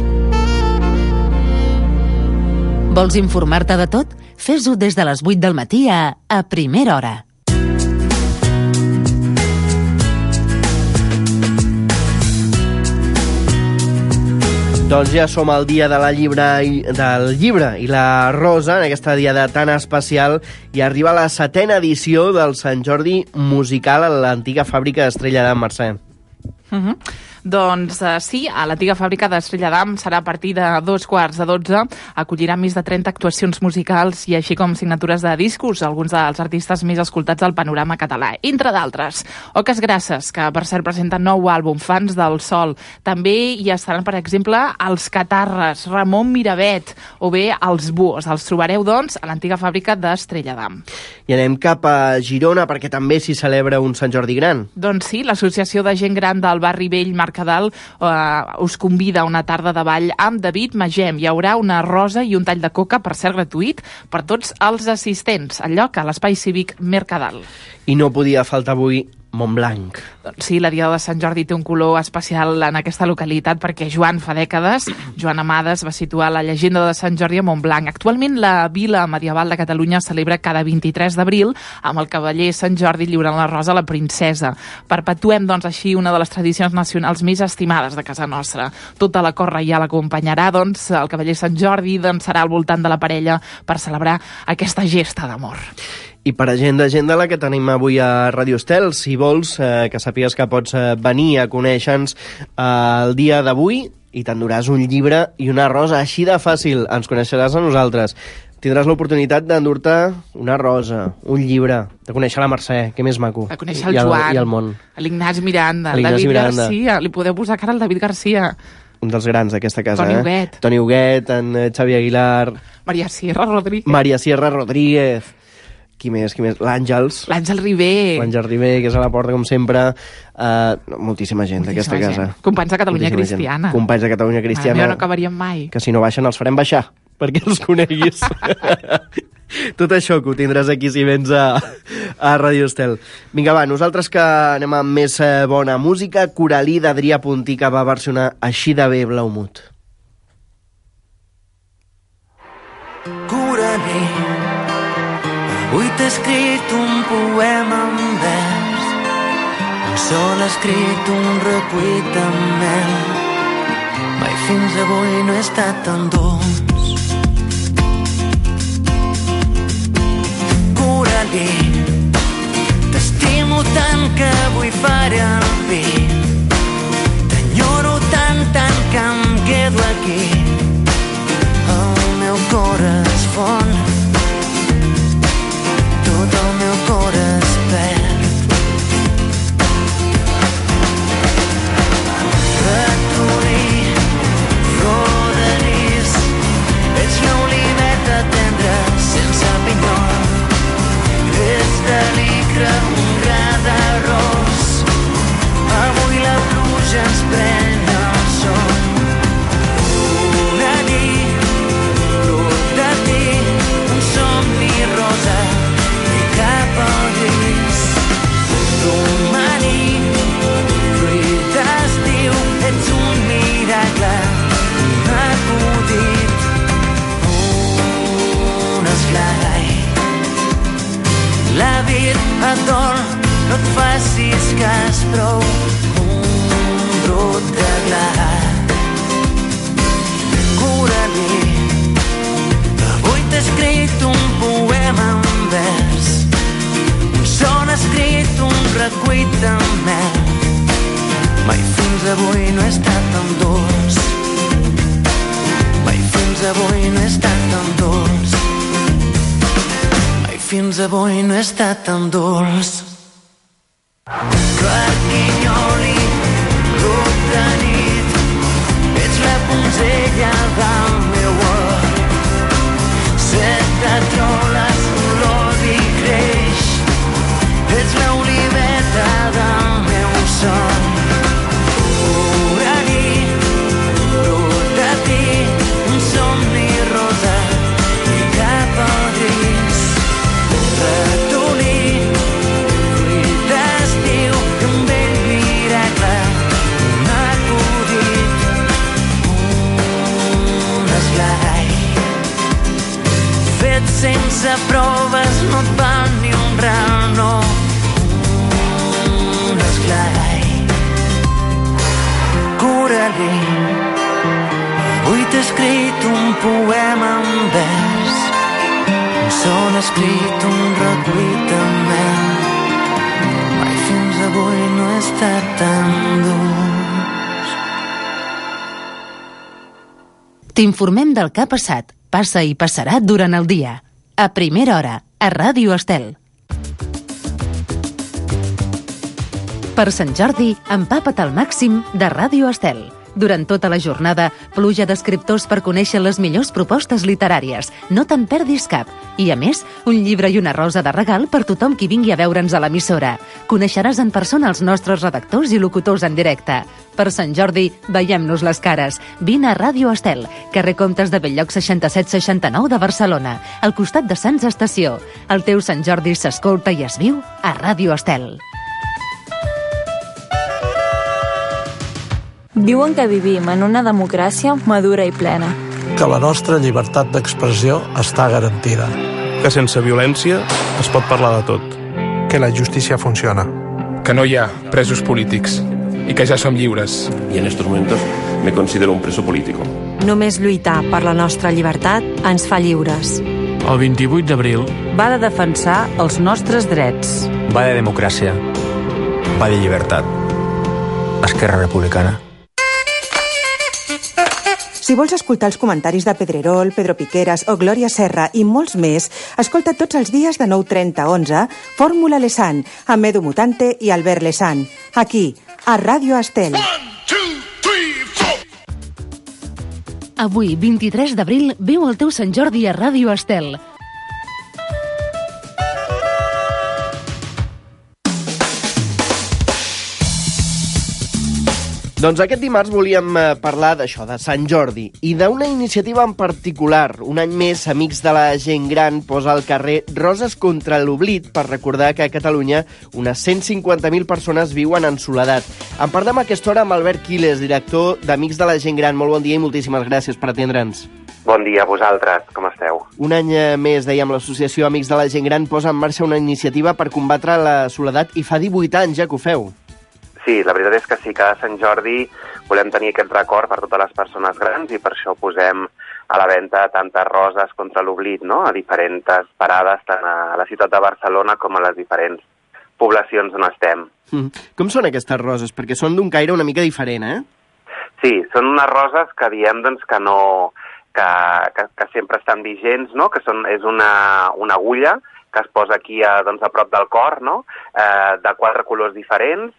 Vols informar-te de tot? Fes-ho des de les vuit del matí a A Primera Hora. Doncs ja som al dia de la llibre i, del llibre i la rosa, en aquesta diada tan especial, i arriba la setena edició del Sant Jordi musical a l'antiga fàbrica d'Estrella d'Am, Mercè. Uh-huh. Doncs uh, sí, a l'antiga fàbrica d'Estrella d'Am serà a partir de dos quarts de dotze. Acollirà més de trenta actuacions musicals i així com signatures de discos, alguns dels artistes més escoltats del panorama català. Entre d'altres, Oques Grasses, que per cert presenta nou àlbum, Fans del Sol. També hi estaran, per exemple, els Catarres, Ramon Miravet o bé els Buos. Els trobareu, doncs, a l'antiga fàbrica d'Estrella d'Am. I anem cap a Girona, perquè també s'hi celebra un Sant Jordi gran. Doncs sí, l'Associació de Gent Gran del Barri Vell Mercadal eh, us convida a una tarda de ball amb David Magem. Hi haurà una rosa i un tall de coca, per ser gratuït, per tots els assistents. El lloc a l'Espai Cívic Mercadal. I no podia faltar avui Montblanc. Doncs sí, la Diada de Sant Jordi té un color especial en aquesta localitat perquè Joan fa dècades, Joan Amades, va situar la llegenda de Sant Jordi a Montblanc. Actualment la vila medieval de Catalunya celebra cada vint-i-tres d'abril amb el cavaller Sant Jordi lliurant la rosa a la princesa. Perpetuem, doncs, així una de les tradicions nacionals més estimades de casa nostra. Tota la cort reial acompanyarà, doncs, el cavaller Sant Jordi dansarà al voltant de la parella per celebrar aquesta gesta d'amor. I per agenda, agenda la que tenim avui a Radio Estel, si vols, eh, que sàpigues que pots eh, venir a conèixer-nos eh, el dia d'avui i t'enduràs un llibre i una rosa, així de fàcil, ens coneixeràs a nosaltres. Tindràs l'oportunitat d'endur-te una rosa, un llibre, de conèixer la Mercè, que més maco. De conèixer el I el, Joan, i el món. l'Ignasi Miranda, el David Miranda. Garcia, li podeu posar cara al David Garcia. Un dels grans d'aquesta casa, Toni eh? Huguet. Toni Huguet, en Xavi Aguilar... Maria Sierra Rodríguez. Maria Sierra Rodríguez. Qui més, qui més? L'Àngels. L'Àngel Ribé. L'Àngel Ribé, que és a la porta, com sempre. Uh, moltíssima gent d'aquesta casa. Companys de Catalunya moltíssima Cristiana. Gent. Companys de Catalunya Cristiana. Mare meva, no acabaríem mai. Que si no baixen els farem baixar, perquè els coneguis. Tot això que ho tindràs aquí si vens a, a Radio Estel. Vinga, va, nosaltres que anem amb més eh, bona música. Coralí d'Adrià Puntí, que va versionar Així de bé Blaumut. Coralí, avui t'he escrit un poema en vers, un sol ha escrit un recuit amb mel. Mai fins avui no he estat tan dolç. Coralí, t'estimo tant que vull faré el pi. T'enyoro tant, tant que em quedo aquí. El meu cor es fon, tot el meu cor es perd. Ratolí, flor d'anís, ets l'oliveta tendra sense pinyol. És de l'icra un gra d'arròs, avui la pluja ens pren el son. Coralí, prop de ti, un somni rosa i cap al gris. Romaní, fruit d'estiu, ets un miracle, un acudit, un esglai. La vida ador, no et facis cas prou, un brot de blat. Coralí, avui t'he escrit un poema en vers, un son escrit, un recuit amb mel. avui no he estat tan dolç. Carquinyoli, grup de nit, ets la punzella del meu or. Set de troles, l'odi creix, ets l'oliveta del meu son. Uraní, brut de ti, un somni rosa i cap a dins. Ratolí, fruit d'estiu, un vell miracle, un acudit, un esglai. Fet sense proves, no et val ni un ral, no, un esglai. Coralí, avui t'he escrit un poema en vers, un sol escrit, un recuit en mel. Mai fins avui no he estat tan dolç. T'informem del que ha passat, passa i passarà durant el dia. A primera hora, a Ràdio Estel. Per Sant Jordi, empapa't al màxim de Ràdio Estel. Durant tota la jornada, pluja d'escriptors per conèixer les millors propostes literàries. No te'n perdis cap. I, a més, un llibre i una rosa de regal per tothom qui vingui a veure'ns a l'emissora. Coneixeràs en persona els nostres redactors i locutors en directe. Per Sant Jordi, veiem-nos les cares. Vine a Ràdio Estel, carrer Comtes de Belllloc seixanta-set seixanta-nou de Barcelona, al costat de Sants Estació. El teu Sant Jordi s'escolta i es viu a Ràdio Estel. Diuen que vivim en una democràcia madura i plena. Que la nostra llibertat d'expressió està garantida. Que sense violència es pot parlar de tot. Que la justícia funciona. Que no hi ha presos polítics i que ja som lliures. I en estos momentos me considero un preso político. Només lluitar per la nostra llibertat ens fa lliures. El vint-i-vuit d'abril va de defensar els nostres drets. Va de democràcia. Va de llibertat. Esquerra Republicana. Si vols escoltar els comentaris de Pedrerol, Pedro Piqueras o Glòria Serra i molts més, escolta tots els dies de nou trenta a onze Fórmula Lesan, amb Edu Mutante i Albert Lesan. Aquí, a Ràdio Estel. Avui, vint-i-tres d'abril, viu el teu Sant Jordi a Ràdio Estel. Doncs aquest dimarts volíem parlar d'això, de Sant Jordi, i d'una iniciativa en particular. Un any més, Amics de la Gent Gran posa al carrer Roses contra l'Oblit per recordar que a Catalunya unes cent cinquanta mil persones viuen en soledat. En parlem a aquesta hora amb Albert Quiles, director d'Amics de la Gent Gran. Molt bon dia i moltíssimes gràcies per atendre'ns. Bon dia a vosaltres, com esteu? Un any més, dèiem, l'associació Amics de la Gent Gran posa en marxa una iniciativa per combatre la soledat i fa divuit anys ja que ho feu. Sí, la veritat és que sí, cada Sant Jordi volem tenir aquest record per totes les persones grans i per això posem a la venda tantes roses contra l'oblit, no?, a diferents parades, tant a la ciutat de Barcelona com a les diferents poblacions on estem. Mm. Com són aquestes roses? Perquè són d'un caire una mica diferent, eh? Sí, són unes roses que diem doncs, que, no, que, que, que sempre estan vigents, no?, que són, és una, una agulla que es posa aquí a, doncs, a prop del cor, no?, eh, de quatre colors diferents,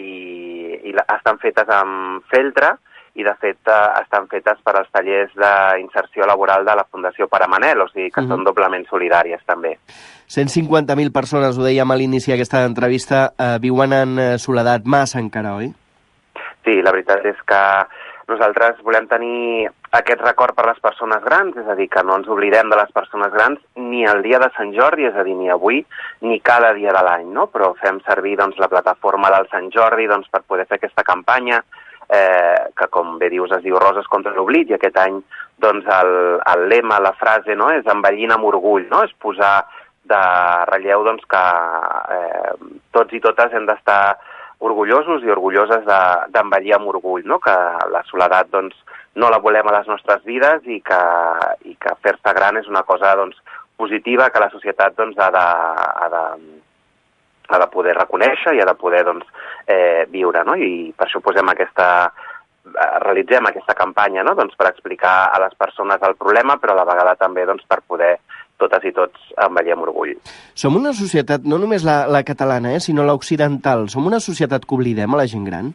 i, i estan fetes amb feltre i, de fet, eh, estan fetes per als tallers d'inserció laboral de la Fundació Pare Manel, o sigui que uh-huh. són doblement solidàries, també. cent cinquanta mil persones, ho dèiem a l'inici d'aquesta entrevista, eh, viuen en eh, soledat, massa encara, oi? Sí, la veritat és que nosaltres volem tenir aquest record per les persones grans, és a dir, que no ens oblidem de les persones grans ni el dia de Sant Jordi, és a dir, ni avui, ni cada dia de l'any, no? Però fem servir doncs, la plataforma del Sant Jordi doncs, per poder fer aquesta campanya, eh, que com bé dius es diu Roses contra l'Oblit, i aquest any doncs, el, el lema, la frase, no?, és envellint amb orgull, no? És posar de relleu doncs, que eh, tots i totes hem d'estar orgullosos i orgulloses d'envellir amb orgull, no? Que la soledat doncs, no la volem a les nostres vides i que, i que fer-se gran és una cosa doncs, positiva que la societat doncs, ha, de, ha, de, ha de poder reconèixer i ha de poder doncs, eh, viure. No? I per això posem aquesta, realitzem aquesta campanya, no? Doncs, per explicar a les persones el problema, però a la vegada també doncs, per poder totes i tots en veiem orgull. Som una societat, no només la, la catalana, eh, sinó l'occidental, som una societat que oblidem a la gent gran?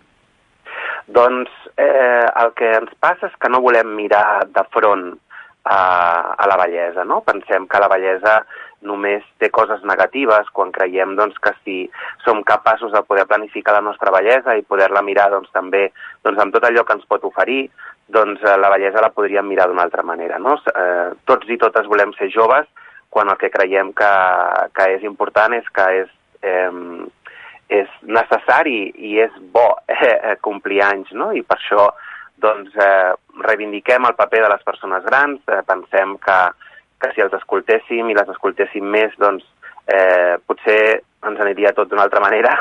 Doncs eh, el que ens passa és que no volem mirar de front a, a la bellesa, no? Pensem que la bellesa només té coses negatives quan creiem doncs, que si som capaços de poder planificar la nostra bellesa i poder-la mirar doncs, també doncs, amb tot allò que ens pot oferir, doncs la bellesa la podríem mirar d'una altra manera. No? Eh, tots i totes volem ser joves quan el que creiem que, que és important és que és, eh, és necessari i és bo eh, complir anys, no? I per això doncs, eh, reivindiquem el paper de les persones grans, eh, pensem que que si els escoltéssim i les escoltéssim més, doncs eh, potser ens aniria tot d'una altra manera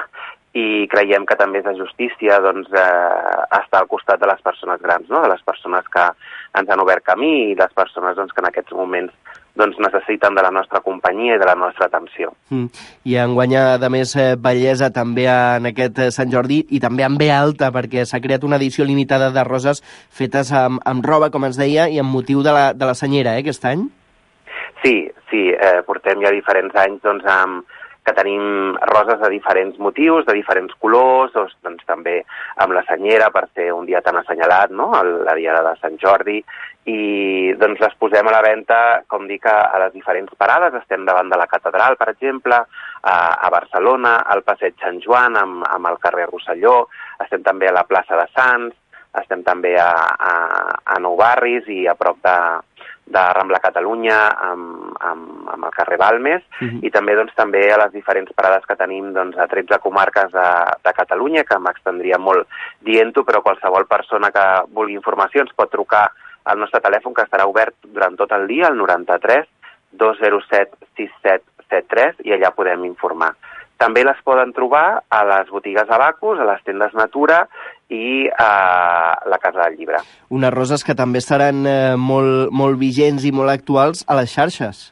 i creiem que també és de justícia doncs, eh, estar al costat de les persones grans, no? De les persones que ens han obert camí i les persones doncs, que en aquests moments doncs, necessiten de la nostra companyia i de la nostra atenció. Mm. I enguany, de més, eh, bellesa també en aquest Sant Jordi i també en B alta, perquè s'ha creat una edició limitada de roses fetes amb, amb roba, com ens deia, i amb motiu de la, de la senyera, eh, aquest any? Sí, sí, eh, portem ja diferents anys doncs, amb, que tenim roses de diferents motius, de diferents colors, doncs, doncs també amb la senyera per ser un dia tan assenyalat, no? La diada de Sant Jordi, i doncs les posem a la venda, com dic, a, a les diferents parades. Estem davant de la catedral, per exemple, a, a Barcelona, al passeig Sant Joan, amb, amb el carrer Rosselló, estem també a la plaça de Sants, estem també a, a, a Nou Barris i a prop de de Rambla Catalunya amb, amb, amb el carrer Balmes, uh-huh. I també, doncs, també a les diferents parades que tenim doncs, a tretze comarques de, de Catalunya, que m'extendria molt dient-ho, però qualsevol persona que vulgui informació ens pot trucar al nostre telèfon, que estarà obert durant tot el dia, al noranta-tres dos zero set sis set set tres, i allà podem informar. També les poden trobar a les botigues Abacus, a les tendes Natura i a la Casa del Llibre. Unes roses que també estaran eh, molt, molt vigents i molt actuals a les xarxes.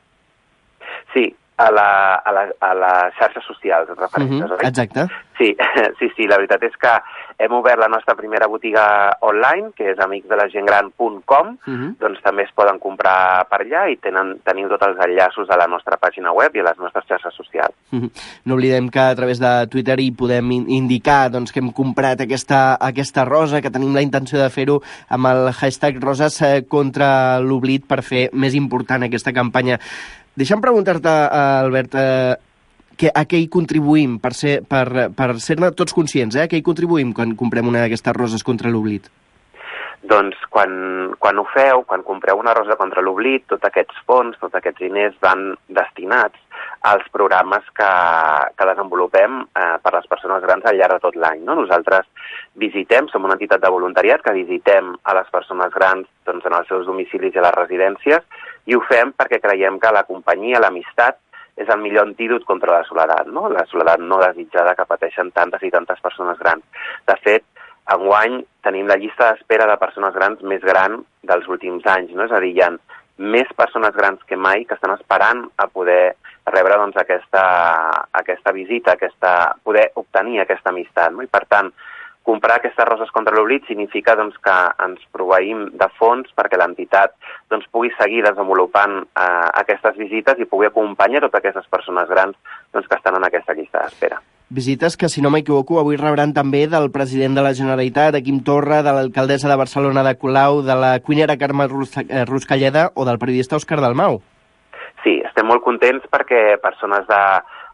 Sí, a, la, a, la, a les xarxes socials, et refereixes, uh-huh, oi? Exacte. Sí, sí, sí, la veritat és que hem obert la nostra primera botiga online, que és amics de la gent gran punt com, uh-huh. Doncs també es poden comprar per allà i tenen, teniu tots els enllaços a la nostra pàgina web i a les nostres xarxes socials. Uh-huh. No oblidem que a través de Twitter hi podem indicar doncs, que hem comprat aquesta, aquesta rosa, que tenim la intenció de fer-ho amb el hashtag roses contra l'oblit per fer més important aquesta campanya. Deixa'm preguntar-te, Albert, eh, que, a què hi contribuïm per ser, per, per ser-ne tots conscients, eh? A què hi contribuïm quan comprem una d'aquestes roses contra l'oblit? Doncs quan, quan ho feu, quan compreu una rosa contra l'oblit, tots aquests fons, tots aquests diners van destinats als programes que, que desenvolupem eh, per les persones grans al llarg de tot l'any. No? Nosaltres visitem, som una entitat de voluntariat que visitem a les persones grans doncs, en els seus domicilis i a les residències, i ho fem perquè creiem que la companyia, l'amistat, és el millor antídot contra la soledat, no? La soledat no desitjada que pateixen tantes i tantes persones grans. De fet, enguany tenim la llista d'espera de persones grans més gran dels últims anys, no? És a dir, hi ha més persones grans que mai que estan esperant a poder rebre doncs, aquesta, aquesta visita, aquesta, poder obtenir aquesta amistat, no? I per tant, comprar aquestes roses contra l'oblit significa doncs, que ens proveïm de fons perquè l'entitat doncs, pugui seguir desenvolupant eh, aquestes visites i pugui acompanyar totes aquestes persones grans doncs, que estan en aquesta llista d'espera. Visites que, si no m'equivoco, avui rebran també del president de la Generalitat, de Quim Torra, de l'alcaldessa de Barcelona de Colau, de la cuinera Carme Ruscalleda o del periodista Òscar Dalmau. Sí, estem molt contents perquè persones de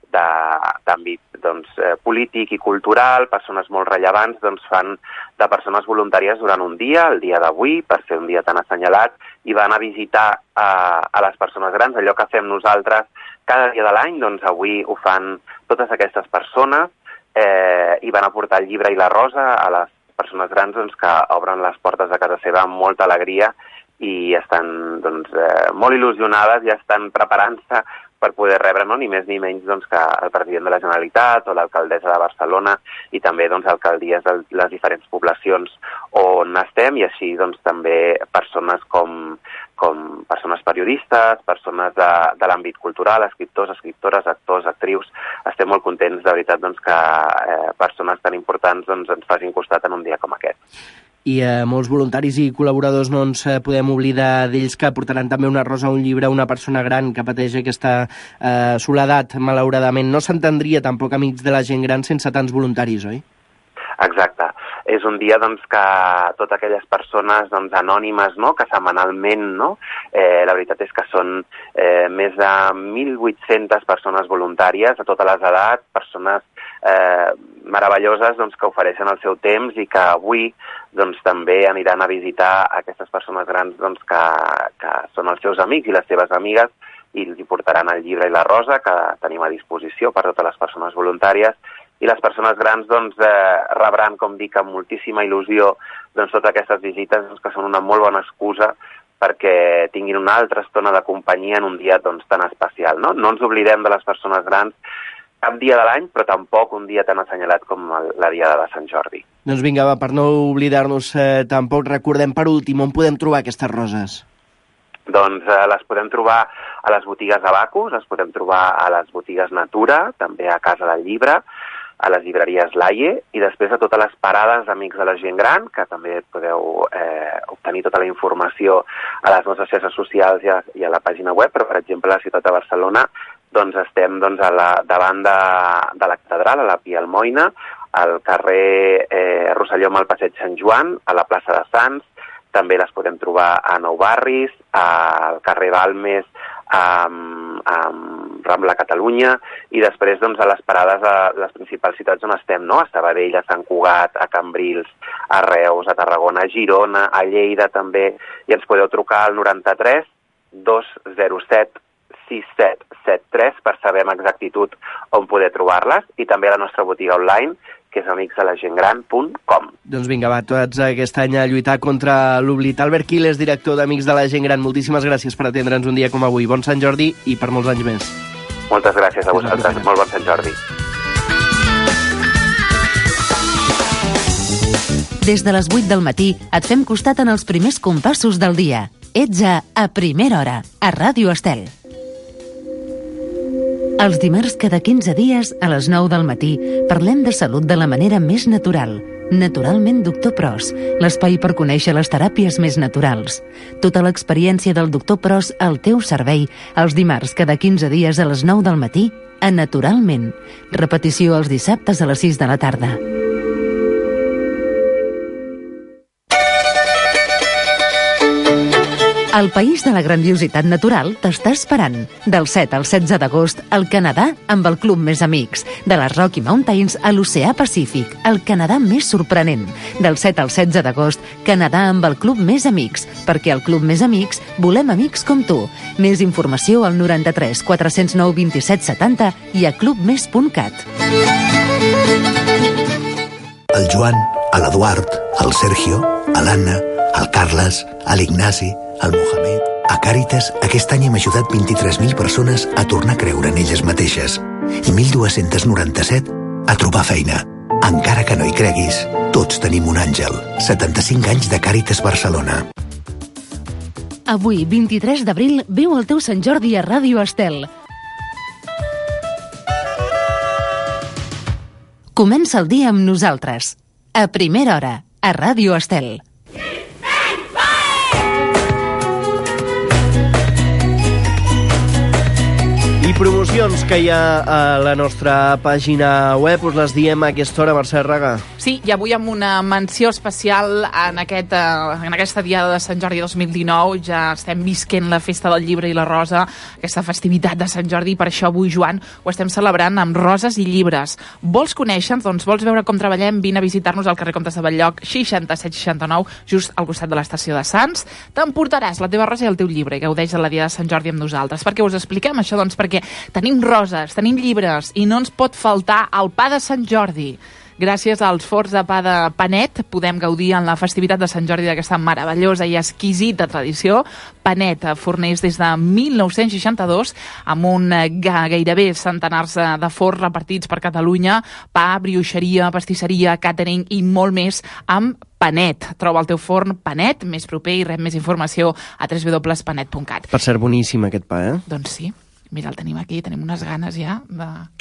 d'àmbit doncs, eh, polític i cultural, persones molt rellevants, doncs fan de persones voluntàries durant un dia, el dia d'avui, per ser un dia tan assenyalat, i van a visitar eh, a les persones grans, allò que fem nosaltres cada dia de l'any, doncs avui ho fan totes aquestes persones eh, i van a portar el llibre i la rosa a les persones grans doncs, que obren les portes de casa seva amb molta alegria i estan doncs, eh, molt il·lusionades i estan preparant-se per poder rebre no, ni més ni menys doncs, que el president de la Generalitat o l'alcaldessa de Barcelona i també doncs, alcaldies de les diferents poblacions on estem i així doncs, també persones com, com persones periodistes, persones de, de l'àmbit cultural, escriptors, escriptores, actors, actrius. Estem molt contents de veritat doncs, que eh, persones tan importants doncs, ens facin costat en un dia com aquest. i eh, molts voluntaris i col·laboradors no ens podem oblidar d'ells, que portaran també una rosa, un llibre a una persona gran que pateix aquesta eh, soledat, malauradament. No s'entendria tampoc Amics de la Gent Gran sense tants voluntaris, oi? Exacte. És un dia doncs, que totes aquelles persones doncs, anònimes, no? Que setmanalment, no? eh, la veritat és que són eh, més de mil vuit-centes persones voluntàries a totes les edats, persones eh, meravelloses doncs, que ofereixen el seu temps i que avui doncs, també aniran a visitar aquestes persones grans doncs, que, que són els seus amics i les seves amigues i els hi portaran el llibre i la rosa que tenim a disposició per a totes les persones voluntàries. I les persones grans doncs, eh, rebran, com dic, amb moltíssima il·lusió doncs, totes aquestes visites doncs, que són una molt bona excusa perquè tinguin una altra estona de companyia en un dia doncs, tan especial. No? no ens oblidem de les persones grans cap dia de l'any, però tampoc un dia tan assenyalat com el, la Diada de Sant Jordi. Doncs vinga, va, per no oblidar-nos eh, tampoc, recordem per últim on podem trobar aquestes roses. Doncs eh, les podem trobar a les botigues Abacus, les podem trobar a les botigues Natura, també a Casa del Llibre, a les llibreries Laie i després a totes les parades d'Amics de la Gent Gran, que també podeu eh, obtenir tota la informació a les nostres xarxes socials i a, i a la pàgina web, però per exemple a la ciutat de Barcelona doncs estem doncs, a la, davant de, de la catedral, a la Pia Almoina, al carrer eh, Rosselló amb el passeig Sant Joan, a la plaça de Sants, també les podem trobar a Nou Barris, al carrer Balmes, a, a Rambla Catalunya i després doncs, a les parades a les principals ciutats on estem, no? A Sabadell, a Sant Cugat, a Cambrils, a Reus, a Tarragona, a Girona, a Lleida també, i ens podeu trucar al noranta-tres dos zero set sis set set tres per saber amb exactitud on poder trobar-les i també a la nostra botiga online, que és amics de la gent gran punt com. Doncs vinga, va, tots aquest any a lluitar contra l'oblit. Albert Quiles, director d'Amics de la Gent Gran, moltíssimes gràcies per atendre'ns un dia com avui. Bon Sant Jordi i per molts anys més. Moltes gràcies a vosaltres, molt bon Sant Jordi. Des de les vuit del matí et fem costat en els primers compassos del dia. Ets a A Primera Hora, a Ràdio Estel. Els dimarts cada quinze dies, a les nou del matí, parlem de salut de la manera més natural. Naturalment Doctor Pros, l'espai per conèixer les teràpies més naturals. Tota l'experiència del Doctor Pros al teu servei, els dimarts cada quinze dies a les nou del matí, a Naturalment. Repetició els dissabtes a les sis de la tarda. El país de la grandiositat natural t'està esperant. Del set al setze d'agost, al Canadà, amb el Club Més Amics. De les Rocky Mountains a l'Oceà Pacífic, el Canadà més sorprenent. Del set al setze d'agost, Canadà amb el Club Més Amics. Perquè al Club Més Amics volem amics com tu. Més informació al noranta-tres quatre zero nou vint set setanta i a clubmes punt cat. El Joan, l'Eduard, el Sergio, l'Anna, el Carles, l'Ignasi, el Mohamed. A Càritas, aquest any hem ajudat vint-i-tres mil persones a tornar a creure en elles mateixes i mil dos-cents noranta-set a trobar feina. Encara que no hi creguis, tots tenim un àngel. setanta-cinc anys de Càritas Barcelona. Avui, vint-i-tres d'abril, viu el teu Sant Jordi a Ràdio Estel. Comença el dia amb nosaltres. A Primera Hora, a Ràdio Estel. I promocions que hi ha a la nostra pàgina web, us les diem a aquesta hora, Mercè Raga. Sí, i avui amb una menció especial en, aquest, uh, en aquesta Diada de Sant Jordi dos mil dinou. Ja estem visquent la Festa del Llibre i la Rosa, aquesta festivitat de Sant Jordi, i per això avui, Joan, ho estem celebrant amb roses i llibres. Vols conèixer-nos? Doncs vols veure com treballem? Vine a visitar-nos al carrer Comtes de Batllloc seixanta-set seixanta-nou, just al costat de l'estació de Sants. T'emportaràs la teva rosa i el teu llibre i gaudeix de la Diada de Sant Jordi amb nosaltres. Per què us expliquem això? Doncs perquè tenim roses, tenim llibres i no ens pot faltar el pa de Sant Jordi. Gràcies als forns de pa de Panet podem gaudir en la festivitat de Sant Jordi d'aquesta meravellosa i exquisita tradició. Panet, forners des de mil nou-cents seixanta-dos, amb un gairebé centenars de forns repartits per Catalunya, pa, brioixeria, pastisseria, catering i molt més amb Panet. Troba el teu forn Panet més proper i rep més informació a w w w punt panet punt cat. Per ser boníssim aquest pa, eh? Doncs sí. Mira, el tenim aquí, tenim unes ganes ja de...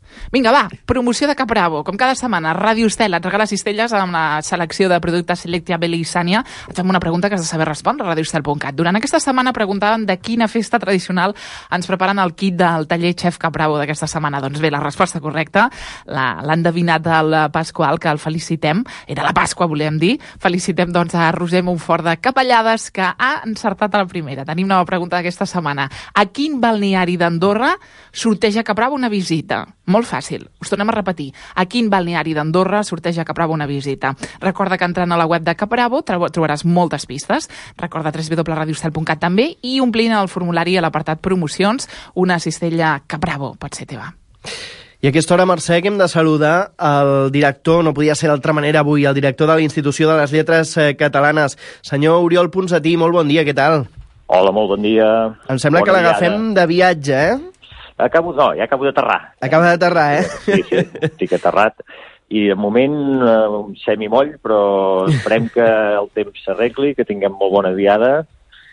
Vinga, va, promoció de Capravo. Com cada setmana, Ràdio Estel et regala cistelles amb la selecció de productes Selectia Belisània. Et fem una pregunta que has de saber respondre a radiostel punt cat. Durant aquesta setmana preguntàvem de quina festa tradicional ens preparen el kit del taller Chef Capravo d'aquesta setmana. Doncs bé, la resposta correcta l'ha endevinat del Pasqual, que el felicitem. Era la Pasqua, volem dir. Felicitem doncs a Roser Montfort de Capellades, que ha encertat a la primera. Tenim nova pregunta d'aquesta setmana. A quin balneari d'Andorra sorteja Capravo una visita? Molt fàcil. Us tornem a repetir. A quin balneari d'Andorra sorteja Capravo una visita? Recorda que entrant a la web de Capravo trobaràs moltes pistes. Recorda w w w punt radiostel punt cat també i omplint el formulari a l'apartat promocions una cistella Capravo pot ser teva. I a aquesta hora, Mercè, que hem de saludar el director, no podia ser d'altra manera avui, el director de la Institució de les Lletres Catalanes, senyor Oriol Ponsatí. Molt bon dia, què tal? Hola, molt bon dia. Em sembla Bona que l'agafem diada. de viatge, eh? Acabo, no, ja acabo d'aterrar. Acaba d'aterrar, eh? Sí, sí, estic aterrat. I de moment eh, semimoll, però esperem que el temps s'arregli, que tinguem molt bona diada,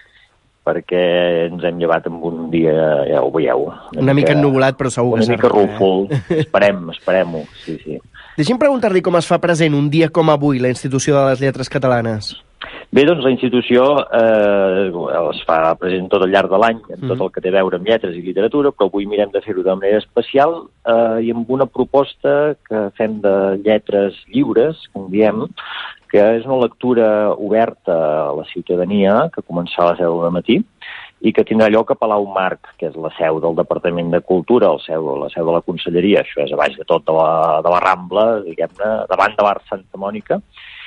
perquè ens hem llevat amb un dia, ja ho veieu. Una, una mica ennuvolat, però segur que Una mica rúfol. Esperem, esperem-ho, sí, sí. Deixi'm preguntar-li com es fa present un dia com avui la Institució de les Lletres Catalanes. Bé, doncs la institució eh, es fa present tot al llarg de l'any en tot el que té a veure amb lletres i literatura, però avui mirem de fer-ho de manera especial eh, i amb una proposta que fem de lletres lliures, com diem, que és una lectura oberta a la ciutadania, que començarà a les deu del matí, i que tindrà lloc a Palau Marc, que és la seu del Departament de Cultura, el seu, la seu de la Conselleria, això és a baix de tot de la, de la Rambla, diguem-ne, davant de Bar Santa Mònica,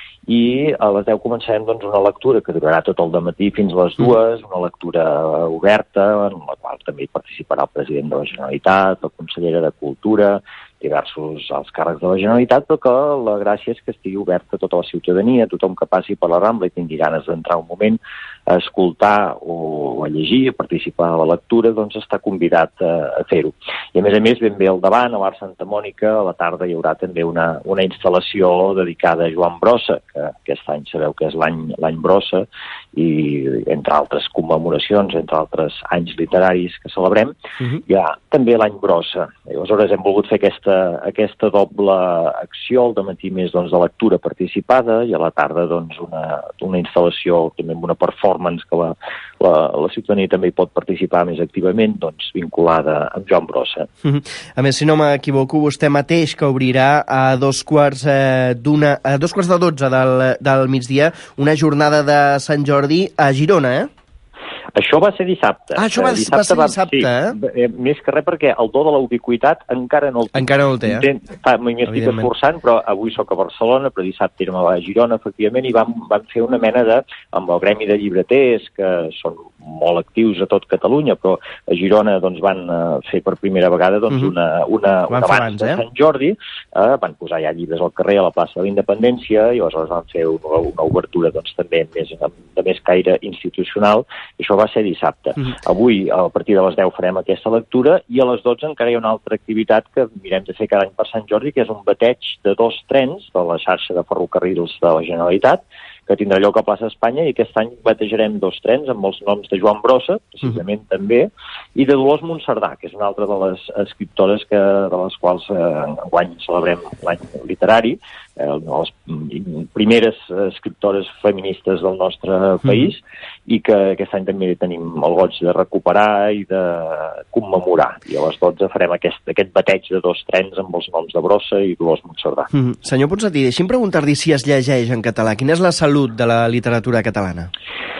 i a les deu començarem doncs, una lectura que durarà tot el dematí fins a les dues, una lectura oberta, en la qual també hi participarà el president de la Generalitat, la consellera de Cultura, diversos alts càrrecs de la Generalitat, però que la gràcia és que estigui oberta a tota la ciutadania, tothom que passi per la Rambla i tingui ganes d'entrar un moment a escoltar o a llegir, a participar a la lectura, doncs està convidat a, a fer-ho. I a més a més, ben bé al davant, a Bar Santa Mònica, a la tarda hi haurà també una, una instal·lació dedicada a Joan Brossa, que aquest any sabeu que és l'any l'any Brossa, i entre altres commemoracions, entre altres anys literaris que celebrem, uh-huh. hi ha també l'any Brossa. I aleshores hem volgut fer aquesta, aquesta doble acció, al dematí més doncs, de lectura participada i a la tarda doncs, una, una instal·lació també amb una performance que la, la, la ciutadania també hi pot participar més activament, doncs vinculada amb Joan Brossa. Uh-huh. A més, si no m'equivoco, vostè mateix que obrirà a dos quarts eh, d'una, a dos quarts de dotze del, del migdia una jornada de Sant Jordi a Girona, eh? Això va ser dissabte. Ah, això va, dissabte va ser dissabte, va, eh? eh? Més que res perquè el do de la ubiquitat encara no el té. Encara no el té, eh? M'hi estic esforçant, però avui sóc a Barcelona, però dissabte érem a Girona, efectivament, i vam, vam fer una mena de... amb el Gremi de Llibreters, que són molt actius a tot Catalunya, però a Girona doncs, van uh, fer per primera vegada doncs, uh-huh. una, una, una abans, abans de eh? Sant Jordi, uh, van posar ja llibres al carrer a la plaça de la Independència, i aleshores van fer una, una obertura doncs, també més, de més caire institucional, i això va ser dissabte. Uh-huh. Avui, a partir de les deu, farem aquesta lectura, i a les dotze encara hi ha una altra activitat que mirem de fer cada any per Sant Jordi, que és un bateig de dos trens de la xarxa de ferrocarrils de la Generalitat, que tindrà lloc a Plaça Espanya, i aquest any batejarem dos trens amb els noms de Joan Brossa, precisament uh-huh. també, i de Dolors Montcerdà, que és una altra de les escriptores que, de les quals eh, enguany celebrem l'any literari, eh, de les primeres escriptores feministes del nostre país, uh-huh. i que aquest any també tenim el goig de recuperar i de commemorar. I a les dotze farem aquest, aquest bateig de dos trens amb els noms de Brossa i Dolors Montcerdà. Uh-huh. Senyor Ponsatí, deixi'm preguntar-li si es llegeix en català. Quina és la salut de la literatura catalana?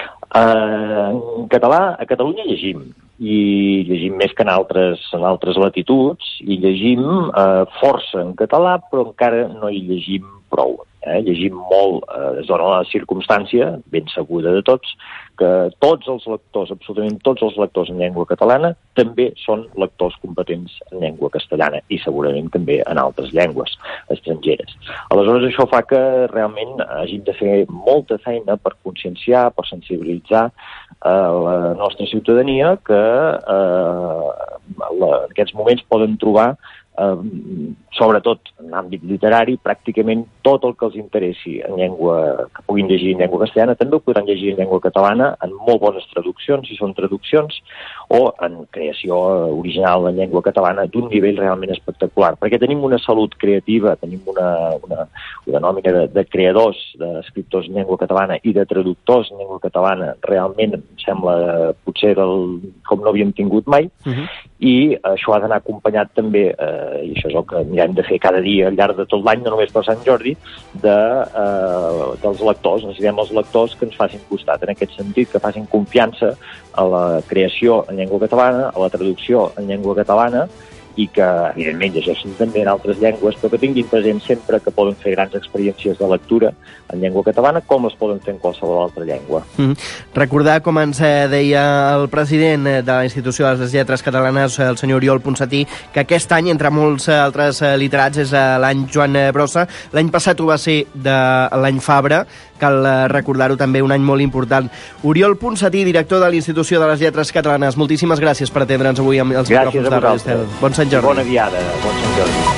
Uh, en català, a Catalunya llegim, i llegim més que en altres, en altres latituds, i llegim uh, força en català, però encara no hi llegim prou. Eh? Llegim molt, eh, es dona la circumstància, ben sabuda de tots, que tots els lectors, absolutament tots els lectors en llengua catalana, també són lectors competents en llengua castellana, i segurament també en altres llengües estrangeres. Aleshores, això fa que realment hàgim de fer molta feina per conscienciar, per sensibilitzar eh, la nostra ciutadania que eh, la, en aquests moments poden trobar eh, sobretot en l'àmbit literari, pràcticament tot el que els interessi en llengua, que puguin llegir en llengua castellana, també ho podran llegir en llengua catalana, en molt bones traduccions, si són traduccions, o en creació original en llengua catalana d'un nivell realment espectacular, perquè tenim una salut creativa, tenim una, una, una nòmina de, de creadors, d'escriptors en llengua catalana i de traductors en llengua catalana, realment em sembla potser del, com no havíem tingut mai, uh-huh. i això ha d'anar acompanyat també, eh, i això és el que mirem de fer cada dia al llarg de tot l'any, no només per Sant Jordi, de, eh, dels lectors. Necessitem els lectors que ens facin costat en aquest sentit, que facin confiança a la creació en llengua catalana, a la traducció en llengua catalana, i que, evidentment, llegeixin també en altres llengües, però que tinguin present sempre que poden fer grans experiències de lectura en llengua catalana, com les poden fer en qualsevol altra llengua. Mm. Recordar, com ens deia el president de la Institució de les Lletres Catalanes, el senyor Oriol Ponsatí, que aquest any, entre molts altres literats, és l'any Joan Brossa. L'any passat ho va ser de l'any Fabra, cal recordar-ho també, un any molt important. Oriol Ponsatí, director de l'Institució de les Lletres Catalanes, moltíssimes gràcies per atendre'ns avui amb els gràcies micròfons de Ràdio Estel. Bon Sant Jordi. Bona diada, bon Sant Jordi.